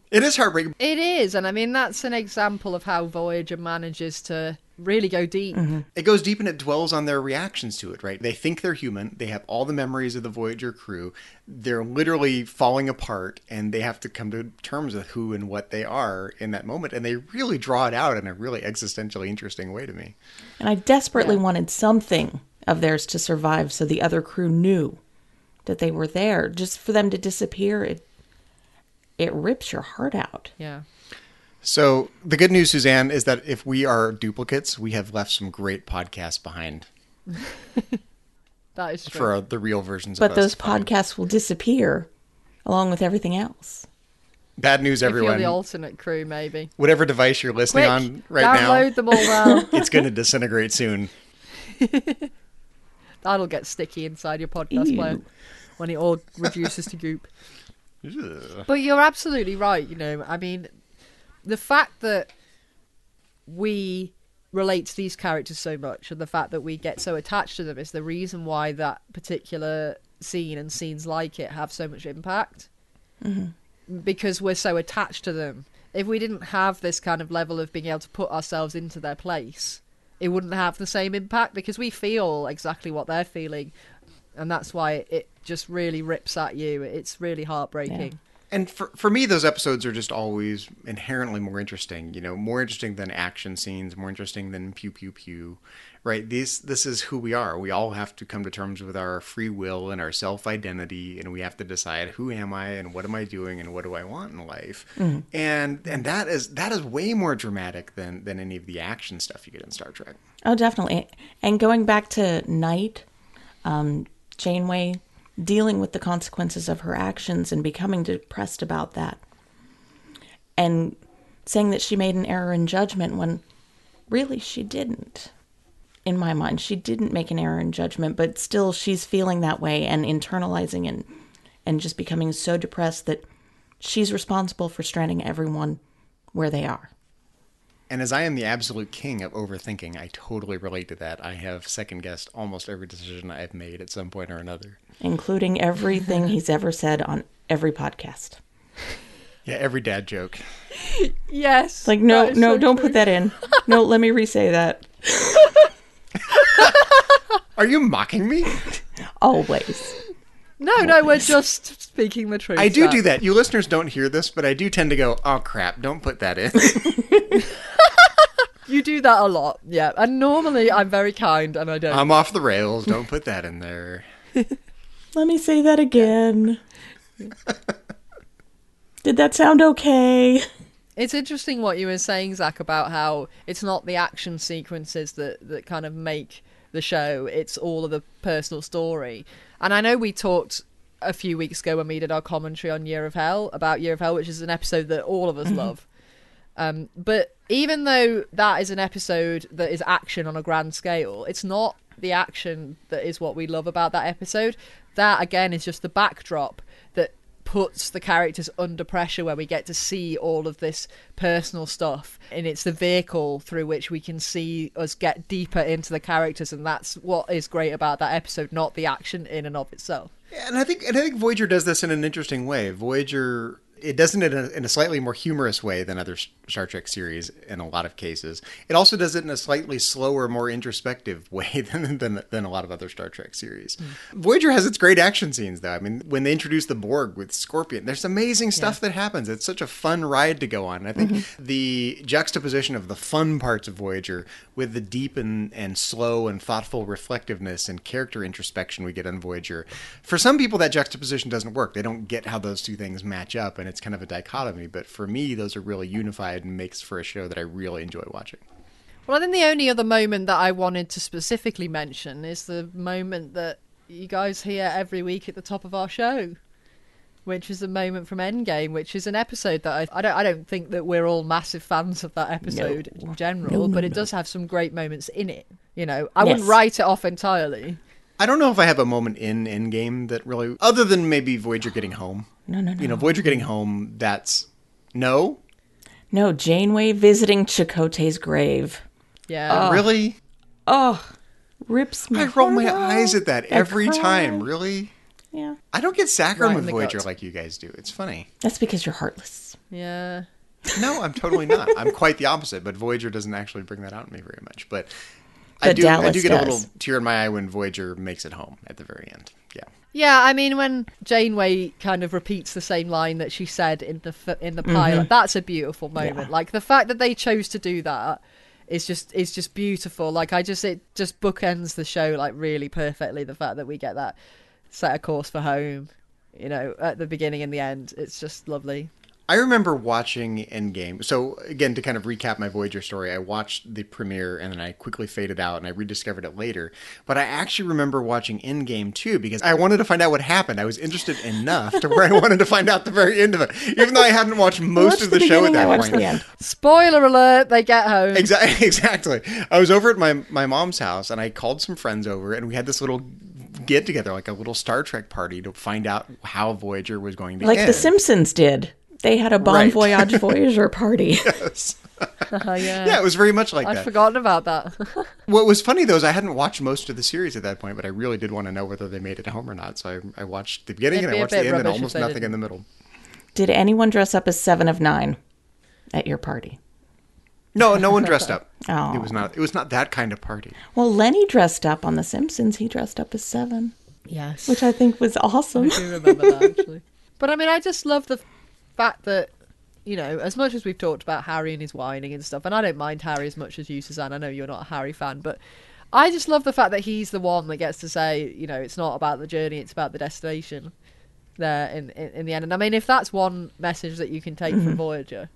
It is heartbreaking. It is, and I mean, that's an example of how Voyager manages to really go deep. Mm-hmm. It goes deep and it dwells on their reactions to it, right? They think they're human. They have all the memories of the Voyager crew. They're literally falling apart, and they have to come to terms with who and what they are in that moment. And they really draw it out in a really existentially interesting way to me. And I desperately Yeah. wanted something of theirs to survive so the other crew knew that they were there. Just for them to disappear, it it rips your heart out. Yeah. So the good news, Suzanne, is that if we are duplicates, we have left some great podcasts behind That is true. for uh, the real versions But of us. those to find. podcasts will disappear along with everything else. Bad news, If you're everyone. the alternate crew, maybe. Whatever device you're listening Quick, on right download now, them all now. it's going to disintegrate soon. That'll get sticky inside your podcast Ew. player when it all reduces to goop. But you're absolutely right, you know. I mean, the fact that we relate to these characters so much and the fact that we get so attached to them is the reason why that particular scene and scenes like it have so much impact. Mm-hmm. Because we're so attached to them. If we didn't have this kind of level of being able to put ourselves into their place, it wouldn't have the same impact because we feel exactly what they're feeling. And that's why it just really rips at you. It's really heartbreaking. Yeah. And for for me, those episodes are just always inherently more interesting. You know, more interesting than action scenes, more interesting than pew pew pew. Right? These this is who we are. We all have to come to terms with our free will and our self identity, and we have to decide who am I and what am I doing and what do I want in life. Mm-hmm. And and that is that is way more dramatic than than any of the action stuff you get in Star Trek. Oh, definitely. And going back to Night, um, Janeway dealing with the consequences of her actions and becoming depressed about that. And saying that she made an error in judgment when really she didn't. In my mind, she didn't make an error in judgment, but still she's feeling that way and internalizing and, and just becoming so depressed that she's responsible for stranding everyone where they are. And as I am the absolute king of overthinking, I totally relate to that. I have second-guessed almost every decision I've made at some point or another. Including everything he's ever said on every podcast. Yeah, every dad joke. Yes. Like, no, that is no, so don't true. put that in. No, let me re-say that. Are you mocking me? Always. No, no, we're just speaking the truth. I do Zach. do that. You listeners don't hear this, but I do tend to go, oh, crap, don't put that in. You do that a lot, yeah. And normally I'm very kind and I don't. I'm off the rails. Don't put that in there. Let me say that again. Did that sound okay? It's interesting what you were saying, Zach, about how it's not the action sequences that, that kind of make the show. It's all of the personal story. And I know we talked a few weeks ago when we did our commentary on Year of Hell, about Year of Hell, which is an episode that all of us Mm-hmm. love. Um, but even though that is an episode that is action on a grand scale, it's not the action that is what we love about that episode. That, again, is just the backdrop that puts the characters under pressure, where we get to see all of this personal stuff, and it's the vehicle through which we can see us get deeper into the characters, and that's what is great about that episode, not the action in and of itself. And I think and I think Voyager does this in an interesting way. Voyager, it does it in a, in a slightly more humorous way than other Star Trek series in a lot of cases. It also does it in a slightly slower, more introspective way than than, than a lot of other Star Trek series. Mm. Voyager has its great action scenes, though. I mean, when they introduce the Borg with Scorpion, there's amazing stuff yeah. that happens. It's such a fun ride to go on. And I think mm-hmm. the juxtaposition of the fun parts of Voyager with the deep and, and slow and thoughtful reflectiveness and character introspection we get on Voyager, for some people that juxtaposition doesn't work. They don't get how those two things match up, and it's kind of a dichotomy. But for me, those are really unified and makes for a show that I really enjoy watching. Well, I think the only other moment that I wanted to specifically mention is the moment that you guys hear every week at the top of our show, which is the moment from Endgame, which is an episode that I, I don't I don't think that we're all massive fans of that episode no. in general, no, no, but it no. does have some great moments in it. You know, I yes. wouldn't write it off entirely. I don't know if I have a moment in Endgame that really, other than maybe Voyager getting home. No, no, no. You know, Voyager getting home, that's, no? No, Janeway visiting Chakotay's grave. Yeah. Uh, really? Oh, rips me. I roll my heart eyes at that I every cry. time, really? Yeah. I don't get saccharin Right in with the Voyager gut. like you guys do. It's funny. That's because you're heartless. Yeah. No, I'm totally not. I'm quite the opposite, but Voyager doesn't actually bring that out in me very much. But, I But do I Dallas do get a does. little tear in my eye when Voyager makes it home at the very end. Yeah. Yeah, I mean, when Janeway kind of repeats the same line that she said in the f- in the pilot, Mm-hmm. that's a beautiful moment. Yeah. Like the fact that they chose to do that is just is just beautiful. Like I just it just bookends the show like really perfectly. The fact that we get that set a course for home, you know, at the beginning and the end, it's just lovely. I remember watching Endgame. So, again, to kind of recap my Voyager story, I watched the premiere and then I quickly faded out and I rediscovered it later. But I actually remember watching Endgame too because I wanted to find out what happened. I was interested enough to where I wanted to find out the very end of it, even though I hadn't watched most Watch of the, show at beginning, I that watched point. the end. Spoiler alert! They get home. Exactly. Exactly. I was over at my, my mom's house and I called some friends over and we had this little get together, like a little Star Trek party to find out how Voyager was going to Like end. The Simpsons did. They had a Bon Right. Voyage Voyager party. Yes. Uh, yeah. Yeah, it was very much like I'd that. forgotten about that. What was funny though is I hadn't watched most of the series at that point, but I really did want to know whether they made it home or not. So I, I watched the beginning It'd and I be a watched bit the end and rubbish if almost they nothing didn't. in the middle. Did anyone dress up as Seven of Nine at your party? No, no one dressed up. Oh. It was not. It was not that kind of party. Well, Lenny dressed up on The Simpsons. He dressed up as Seven, Yes. which I think was awesome. I do remember that actually. But I mean, I just love the fact that, you know, as much as we've talked about Harry and his whining and stuff, and I don't mind Harry as much as you, Suzanne. I know you're not a Harry fan, but I just love the fact that he's the one that gets to say, you know, it's not about the journey, it's about the destination there in, in, in the end. And I mean, if that's one message that you can take from Voyager,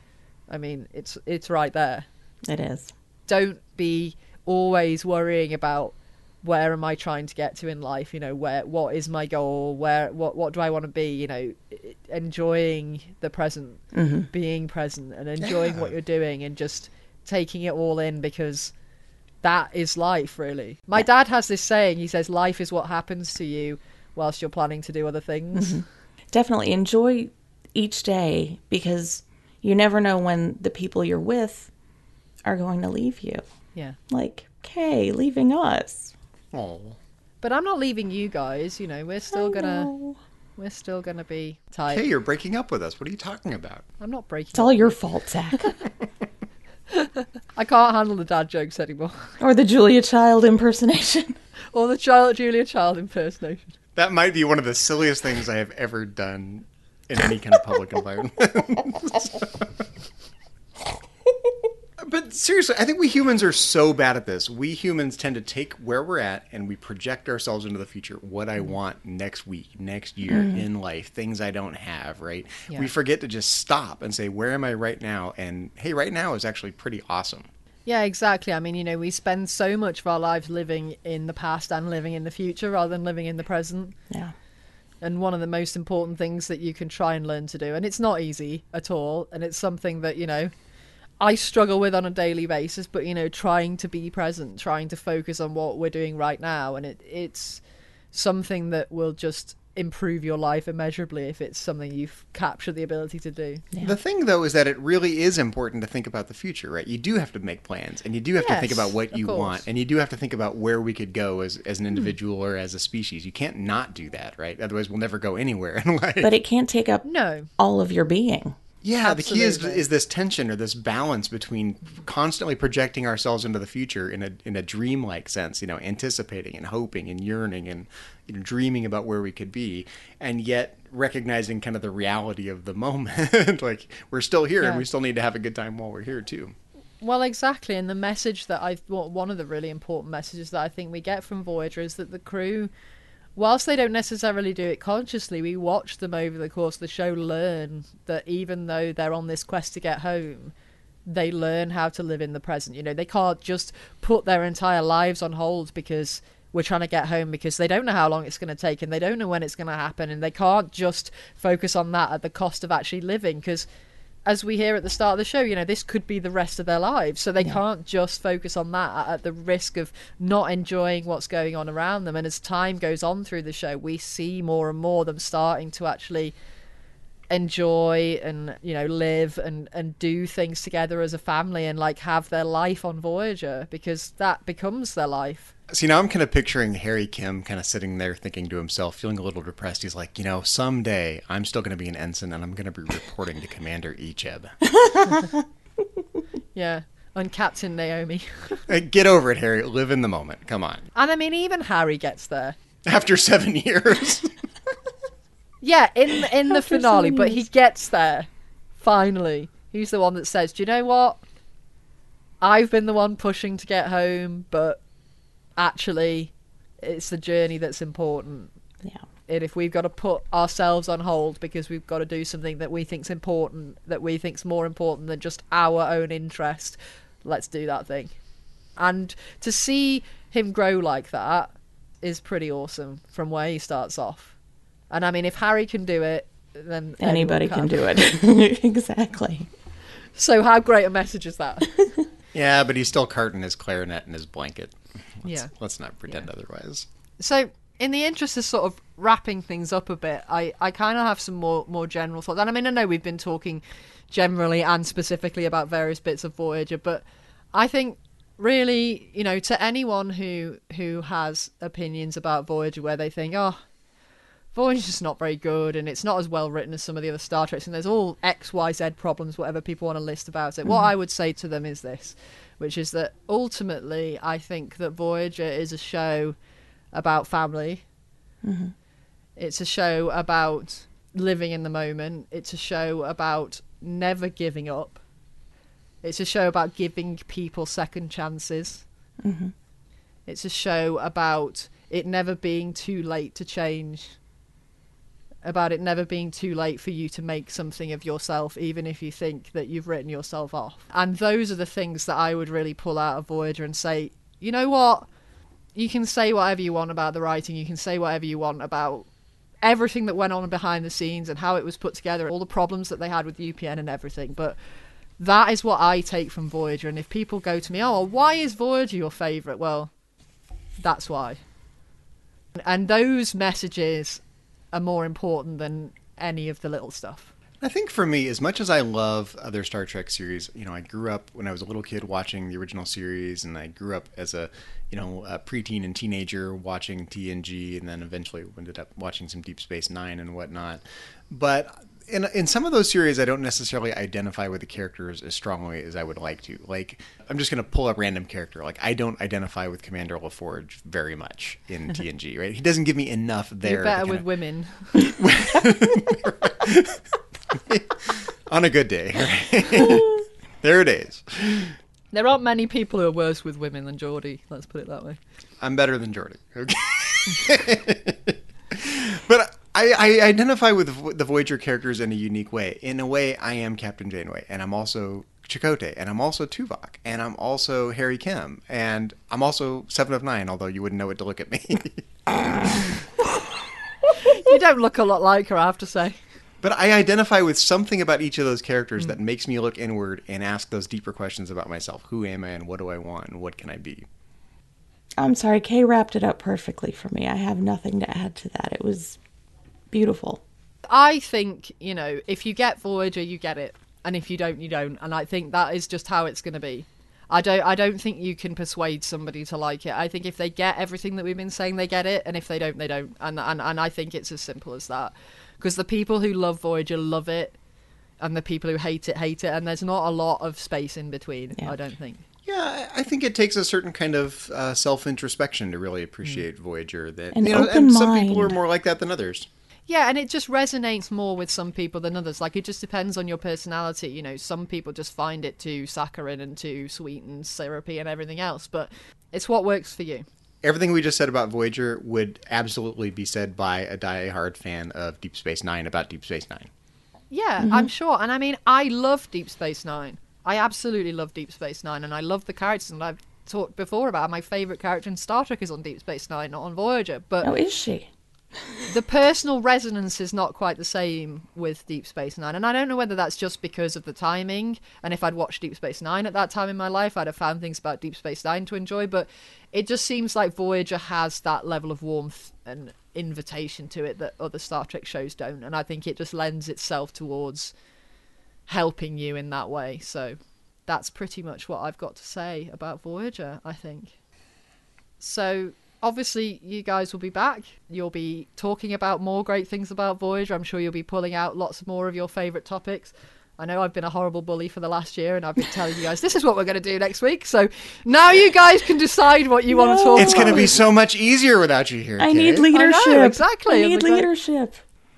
I mean, it's it's right there. It is. Don't be always worrying about where am I trying to get to in life, you know, where what is my goal, where what what do I want to be, you know, enjoying the present, being present and enjoying Yeah. what you're doing and just taking it all in, because that is life, really. My dad has this saying, he says life is what happens to you whilst you're planning to do other things. Definitely enjoy each day, because you never know when the people you're with are going to leave you. Yeah. Like Kay leaving us. Oh, But I'm not leaving you guys, you know, we're still gonna know. we're still gonna be tight. hey, you're breaking up with us. What are you talking about? I'm not breaking It's all up. your fault, Zach. I can't handle the dad jokes anymore. Or the Julia Child impersonation. Or the child Julia Child impersonation. That might be one of the silliest things I have ever done in any kind of public environment. But seriously, I think we humans are so bad at this. We humans tend to take where we're at and we project ourselves into the future. What I want next week, next year, in life, things I don't have, right? Yeah. We forget to just stop and say, where am I right now? And hey, right now is actually pretty awesome. Yeah, exactly. I mean, you know, we spend so much of our lives living in the past and living in the future rather than living in the present. Yeah. And one of the most important things that you can try and learn to do, and it's not easy at all, and it's something that, you know, I struggle with on a daily basis, but, you know, trying to be present, trying to focus on what we're doing right now, and it, it's something that will just improve your life immeasurably if it's something you've captured the ability to do. The thing, though, is that it really is important to think about the future, right? You do have to make plans, and you do have to think Yes, about what of you course. want, and you do have to think about where we could go as, as an individual or as a species. You can't not do that, right? Otherwise, we'll never go anywhere in life. But it can't take up No. all of your being. Yeah, the key is Absolutely. is this tension or this balance between constantly projecting ourselves into the future in a in a dreamlike sense, you know, anticipating and hoping and yearning and you know, dreaming about where we could be, and yet recognizing kind of the reality of the moment. Like we're still here, and Yeah. we still need to have a good time while we're here too. Well, exactly. And the message that I well, one of the really important messages that I think we get from Voyager is that the crew, whilst they don't necessarily do it consciously, we watch them over the course of the show learn that even though they're on this quest to get home, they learn how to live in the present. You know, they can't just put their entire lives on hold because we're trying to get home, because they don't know how long it's going to take and they don't know when it's going to happen, and they can't just focus on that at the cost of actually living, because as we hear at the start of the show, you know, this could be the rest of their lives. So they can't just focus on that at the risk of not enjoying what's going on around them. And as time goes on through the show, we see more and more them starting to actually enjoy and, you know, live and, and do things together as a family and, like, have their life on Voyager, because that becomes their life. See, now I'm kind of picturing Harry Kim kind of sitting there thinking to himself, feeling a little depressed. He's like, you know, someday I'm still going to be an ensign and I'm going to be reporting to Commander Icheb. Yeah, and Captain Naomi. Hey, get over it, Harry. Live in the moment. Come on. And I mean, even Harry gets there. After seven years. Yeah, in in the After finale, seven but he years. gets there. Finally. He's the one that says, do you know what? I've been the one pushing to get home, but actually, it's the journey that's important. Yeah. And if we've got to put ourselves on hold because we've got to do something that we think's important, that we think's more important than just our own interest, let's do that thing. And to see him grow like that is pretty awesome from where he starts off. And I mean, if Harry can do it, then Anybody anyone can do it. Exactly. So how great a message is that? Yeah, but he's still carting his clarinet and his blanket. Let's, Yeah. Let's not pretend Yeah. otherwise. So, in the interest of sort of wrapping things up a bit, I, I kind of have some more, more general thoughts. And I mean, I know we've been talking generally and specifically about various bits of Voyager, but I think really, you know, to anyone who who has opinions about Voyager where they think, oh, Voyager's just not very good and it's not as well written as some of the other Star Treks and there's all X, Y, Z problems, whatever people want to list about it. Mm-hmm. What I would say to them is this, which is that ultimately I think that Voyager is a show about family. Mm-hmm. It's a show about living in the moment. It's a show about never giving up. It's a show about giving people second chances. Mm-hmm. It's a show about it never being too late to change. About it never being too late for you to make something of yourself, even if you think that you've written yourself off. And those are the things that I would really pull out of Voyager and say, you know what? You can say whatever you want about the writing. You can say whatever you want about everything that went on behind the scenes and how it was put together, all the problems that they had with U P N and everything. But that is what I take from Voyager. And if people go to me, oh, well, why is Voyager your favourite? Well, that's why. And those messages are more important than any of the little stuff. I think for me, as much as I love other Star Trek series, you know, I grew up when I was a little kid watching the original series, and I grew up as a, you know, a preteen and teenager watching T N G, and then eventually ended up watching some Deep Space Nine and whatnot. But in in some of those series, I don't necessarily identify with the characters as strongly as I would like to. Like, I'm just going to pull a random character. Like, I don't identify with Commander LaForge very much in T N G, right? He doesn't give me enough there. You're better to with kinda... women. On a good day. Right? There it is. There aren't many people who are worse with women than Geordi, let's put it that way. I'm better than Geordi. Okay. But I, I identify with the Voyager characters in a unique way. In a way, I am Captain Janeway, and I'm also Chakotay, and I'm also Tuvok, and I'm also Harry Kim, and I'm also Seven of Nine, although you wouldn't know it to look at me. You don't look a lot like her, I have to say. But I identify with something about each of those characters mm. that makes me look inward and ask those deeper questions about myself. Who am I, and what do I want, and what can I be? I'm sorry, Kay wrapped it up perfectly for me. I have nothing to add to that. It was beautiful. I think, you know, if you get Voyager, you get it. And if you don't, you don't. And I think that is just how it's going to be. I don't I don't think you can persuade somebody to like it. I think if they get everything that we've been saying, they get it. And if they don't, they don't. And and, and I think it's as simple as that. Because the people who love Voyager love it. And the people who hate it, hate it. And there's not a lot of space in between, yeah. I don't think. Yeah, I think it takes a certain kind of uh, self-introspection to really appreciate mm. Voyager. That An you know, open and some mind. people are more like that than others. Yeah, and it just resonates more with some people than others. Like, it just depends on your personality. You know, some people just find it too saccharine and too sweet and syrupy and everything else. But it's what works for you. Everything we just said about Voyager would absolutely be said by a die-hard fan of Deep Space Nine about Deep Space Nine. Yeah, mm-hmm. I'm sure. And I mean, I love Deep Space Nine. I absolutely love Deep Space Nine, and I love the characters. And I've talked before about my favourite character in Star Trek is on Deep Space Nine, not on Voyager. But oh, is she? the personal resonance is not quite the same with Deep Space Nine, and I don't know whether that's just because of the timing, and if I'd watched Deep Space Nine at that time in my life, I'd have found things about Deep Space Nine to enjoy, but it just seems like Voyager has that level of warmth and invitation to it that other Star Trek shows don't, and I think it just lends itself towards helping you in that way. So that's pretty much what I've got to say about Voyager, I think. So obviously you guys will be back. You'll be talking about more great things about Voyager. I'm sure you'll be pulling out lots more of your favourite topics. I know I've been a horrible bully for the last year, and I've been telling you guys this is what we're going to do next week. So now you guys can decide what you no. want to talk it's about. It's going to be so much easier without you here, I Kay. need leadership. I know, exactly. I need leadership.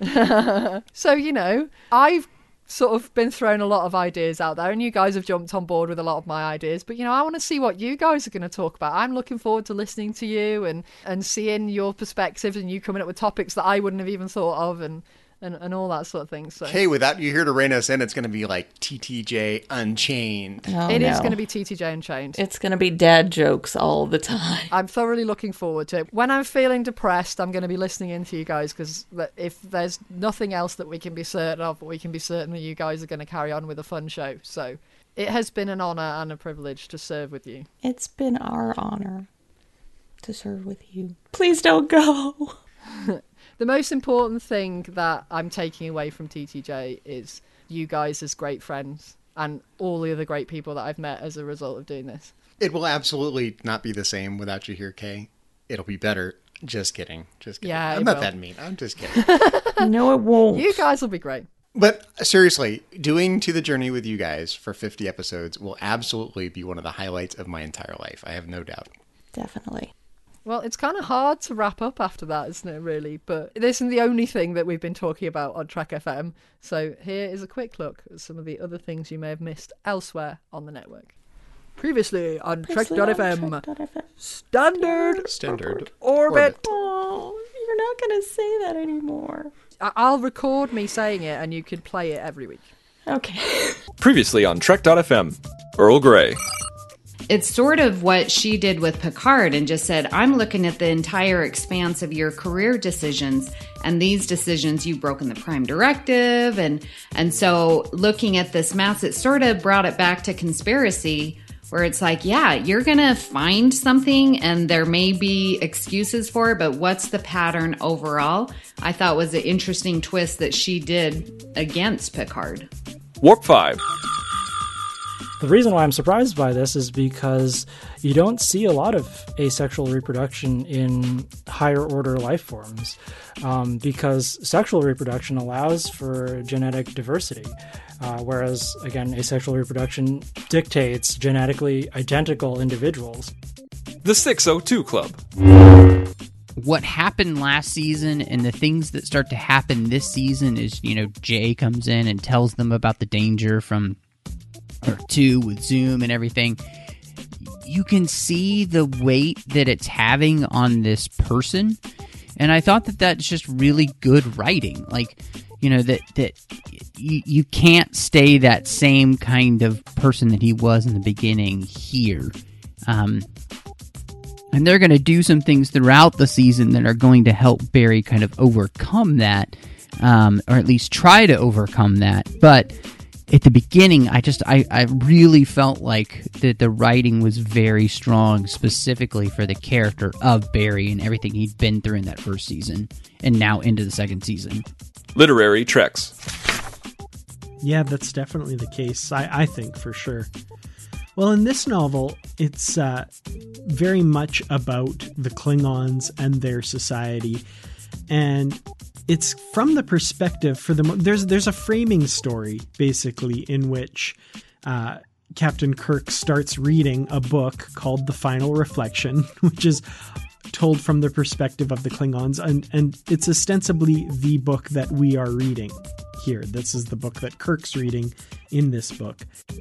So, you know, I've sort of been thrown a lot of ideas out there, and you guys have jumped on board with a lot of my ideas, but you know, I want to see what you guys are going to talk about. I'm looking forward to listening to you and and seeing your perspectives, and you coming up with topics that I wouldn't have even thought of, and and, and all that sort of thing. So hey, without you here to rein us in, it's going to be like T T J Unchained. Oh, it no. is going to be T T J Unchained. It's going to be dad jokes all the time. I'm thoroughly looking forward to it. When I'm feeling depressed, I'm going to be listening in to you guys, because if there's nothing else that we can be certain of, we can be certain that you guys are going to carry on with a fun show. So it has been an honour and a privilege to serve with you. It's been our honour to serve with you. Please don't go. The most important thing that I'm taking away from T T J is you guys as great friends and all the other great people that I've met as a result of doing this. It will absolutely not be the same without you here, Kay. It'll be better. Just kidding. Just kidding. Yeah, I'm it not will. that mean. I'm just kidding. No, it won't. You guys will be great. But seriously, doing To the Journey with you guys for fifty episodes will absolutely be one of the highlights of my entire life. I have no doubt. Definitely. Well, it's kind of hard to wrap up after that, isn't it, really? But it isn't the only thing that we've been talking about on Trek F M. So here is a quick look at some of the other things you may have missed elsewhere on the network. Previously on Trek dot F M, Standard, Standard Orbit. Oh, you're not going to say that anymore. I- I'll record me saying it, and you can play it every week. Okay. Previously on Trek dot F M, Earl Grey. It's sort of what she did with Picard and just said, I'm looking at the entire expanse of your career decisions, and these decisions, you've broken the Prime Directive. And, and so looking at this mass, it sort of brought it back to Conspiracy, where it's like, yeah, you're going to find something and there may be excuses for it, but what's the pattern overall? I thought was an interesting twist that she did against Picard. Warp five. The reason why I'm surprised by this is because you don't see a lot of asexual reproduction in higher order life forms, um, because sexual reproduction allows for genetic diversity, uh, whereas, again, asexual reproduction dictates genetically identical individuals. The six oh two Club. What happened last season and the things that start to happen this season is, you know, Jay comes in and tells them about the danger from or two with Zoom and everything. You can see the weight that it's having on this person, and I thought that that's just really good writing. Like, you know, that that you, you can't stay that same kind of person that he was in the beginning here. Um, and they're going to do some things throughout the season that are going to help Barry kind of overcome that, um, or at least try to overcome that. But at the beginning, I just, I, I really felt like that the writing was very strong, specifically for the character of Barry and everything he'd been through in that first season, and now into the second season. Literary Treks. Yeah, that's definitely the case, I, I think, for sure. Well, in this novel, it's uh, very much about the Klingons and their society, and it's from the perspective for the there's there's a framing story basically in which uh, Captain Kirk starts reading a book called The Final Reflection, which is told from the perspective of the Klingons, and and it's ostensibly the book that we are reading here. This is the book that Kirk's reading in this book.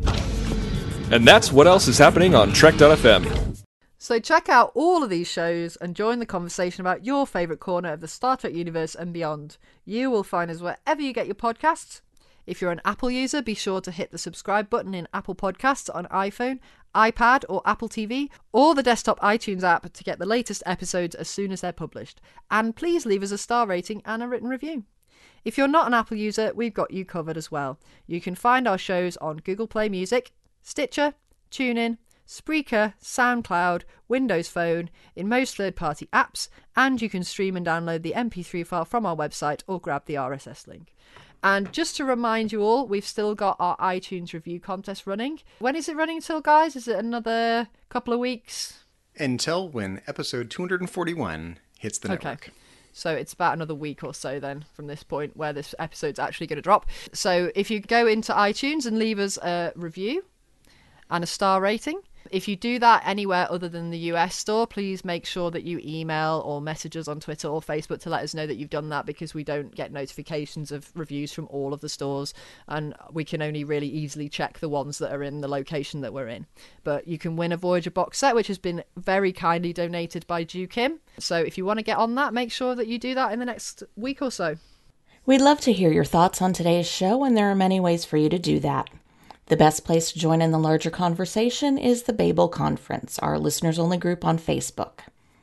And that's what else is happening on Trek dot F M. So check out all of these shows and join the conversation about your favourite corner of the Star Trek universe and beyond. You will find us wherever you get your podcasts. If you're an Apple user, be sure to hit the subscribe button in Apple Podcasts on iPhone, iPad or Apple T V, or the desktop iTunes app to get the latest episodes as soon as they're published. And please leave us a star rating and a written review. If you're not an Apple user, we've got you covered as well. You can find our shows on Google Play Music, Stitcher, TuneIn, Spreaker, SoundCloud, Windows Phone, in most third-party apps, and you can stream and download the M P three file from our website or grab the R S S link. And just to remind you all, we've still got our iTunes review contest running. When is it running till, guys? Is it another couple of weeks? Until when episode two hundred forty-one hits the network. Okay. So it's about another week or so then from this point where this episode's actually going to drop. So if you go into iTunes and leave us a review and a star rating, if you do that anywhere other than the U S store, please make sure that you email or message us on Twitter or Facebook to let us know that you've done that, because we don't get notifications of reviews from all of the stores, and we can only really easily check the ones that are in the location that we're in. But you can win a Voyager box set, which has been very kindly donated by Ju Kim. So if you want to get on that, make sure that you do that in the next week or so. We'd love to hear your thoughts on today's show, and there are many ways for you to do that. The best place to join in the larger conversation is the Babel Conference, our listeners-only group on Facebook.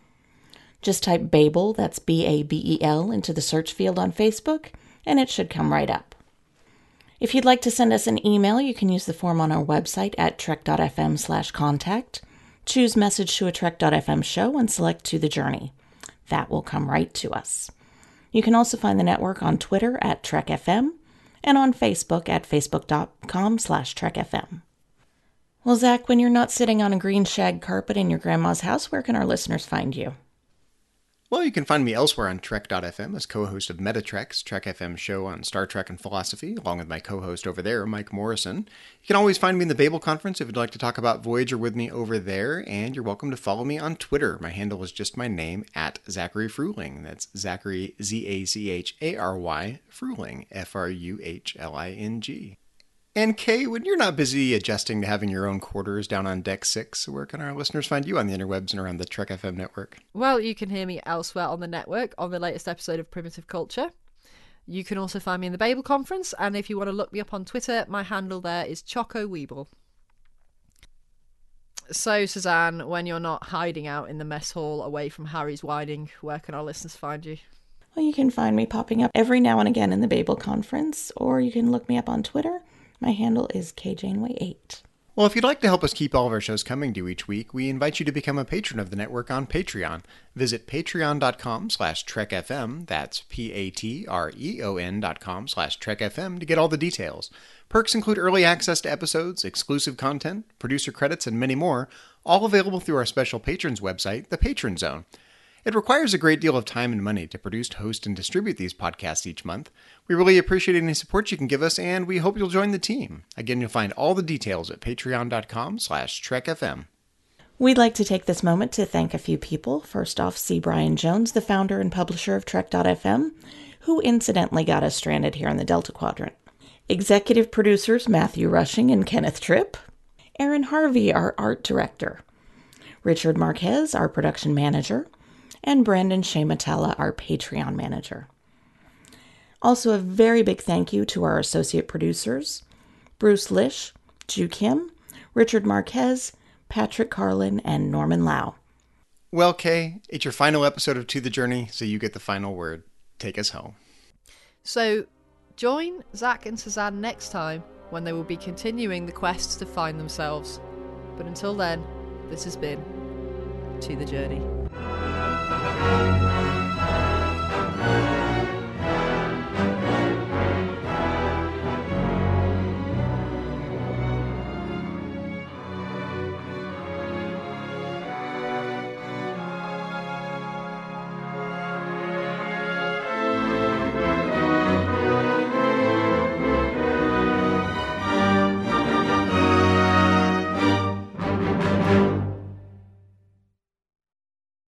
Just type Babel, that's B A B E L, into the search field on Facebook, and it should come right up. If you'd like to send us an email, you can use the form on our website at trek.fm slash contact. Choose Message to a Trek.fm show and select To the Journey. That will come right to us. You can also find the network on Twitter at TrekFM, and on Facebook at facebook.com slash trekfm. Well, Zach, when you're not sitting on a green shag carpet in your grandma's house, where can our listeners find you? Well, you can find me elsewhere on Trek dot f m as co-host of Metatrek's Trek F M show on Star Trek and philosophy, along with my co-host over there, Mike Morrison. You can always find me in the Babel Conference if you'd like to talk about Voyager with me over there, and you're welcome to follow me on Twitter. My handle is just my name, at Zachary Fruhling. That's Zachary, Z A C H A R Y, Fruhling, F R U H L I N G. And Kay, when you're not busy adjusting to having your own quarters down on Deck six, where can our listeners find you on the interwebs and around the Trek F M network? Well, you can hear me elsewhere on the network on the latest episode of Primitive Culture. You can also find me in the Babel Conference, and if you want to look me up on Twitter, my handle there is Choco Weeble. So, Suzanne, when you're not hiding out in the mess hall away from Harry's whining, where can our listeners find you? Well, you can find me popping up every now and again in the Babel Conference, or you can look me up on Twitter. My handle is K Janeway eight. Well, if you'd like to help us keep all of our shows coming to you each week, we invite you to become a patron of the network on Patreon. Visit patreon.com slash trekfm, that's P-A-T-R-E-O-N dot com slash trekfm to get all the details. Perks include early access to episodes, exclusive content, producer credits, and many more, all available through our special patrons website, the Patron Zone. It requires a great deal of time and money to produce, host, and distribute these podcasts each month. We really appreciate any support you can give us, and we hope you'll join the team. Again, you'll find all the details at patreon.com slash trekfm. We'd like to take this moment to thank a few people. First off, C. Brian Jones, the founder and publisher of Trek dot f m, who incidentally got us stranded here in the Delta Quadrant. Executive producers Matthew Rushing and Kenneth Tripp. Aaron Harvey, our art director. Richard Marquez, our production manager. And Brandon Shamatella, our Patreon manager. Also, a very big thank you to our associate producers, Bruce Lish, Ju Kim, Richard Marquez, Patrick Carlin, and Norman Lau. Well, Kay, it's your final episode of To the Journey, so you get the final word. Take us home. So, join Zach and Suzanne next time when they will be continuing the quest to find themselves. But until then, this has been To the Journey. Thank you.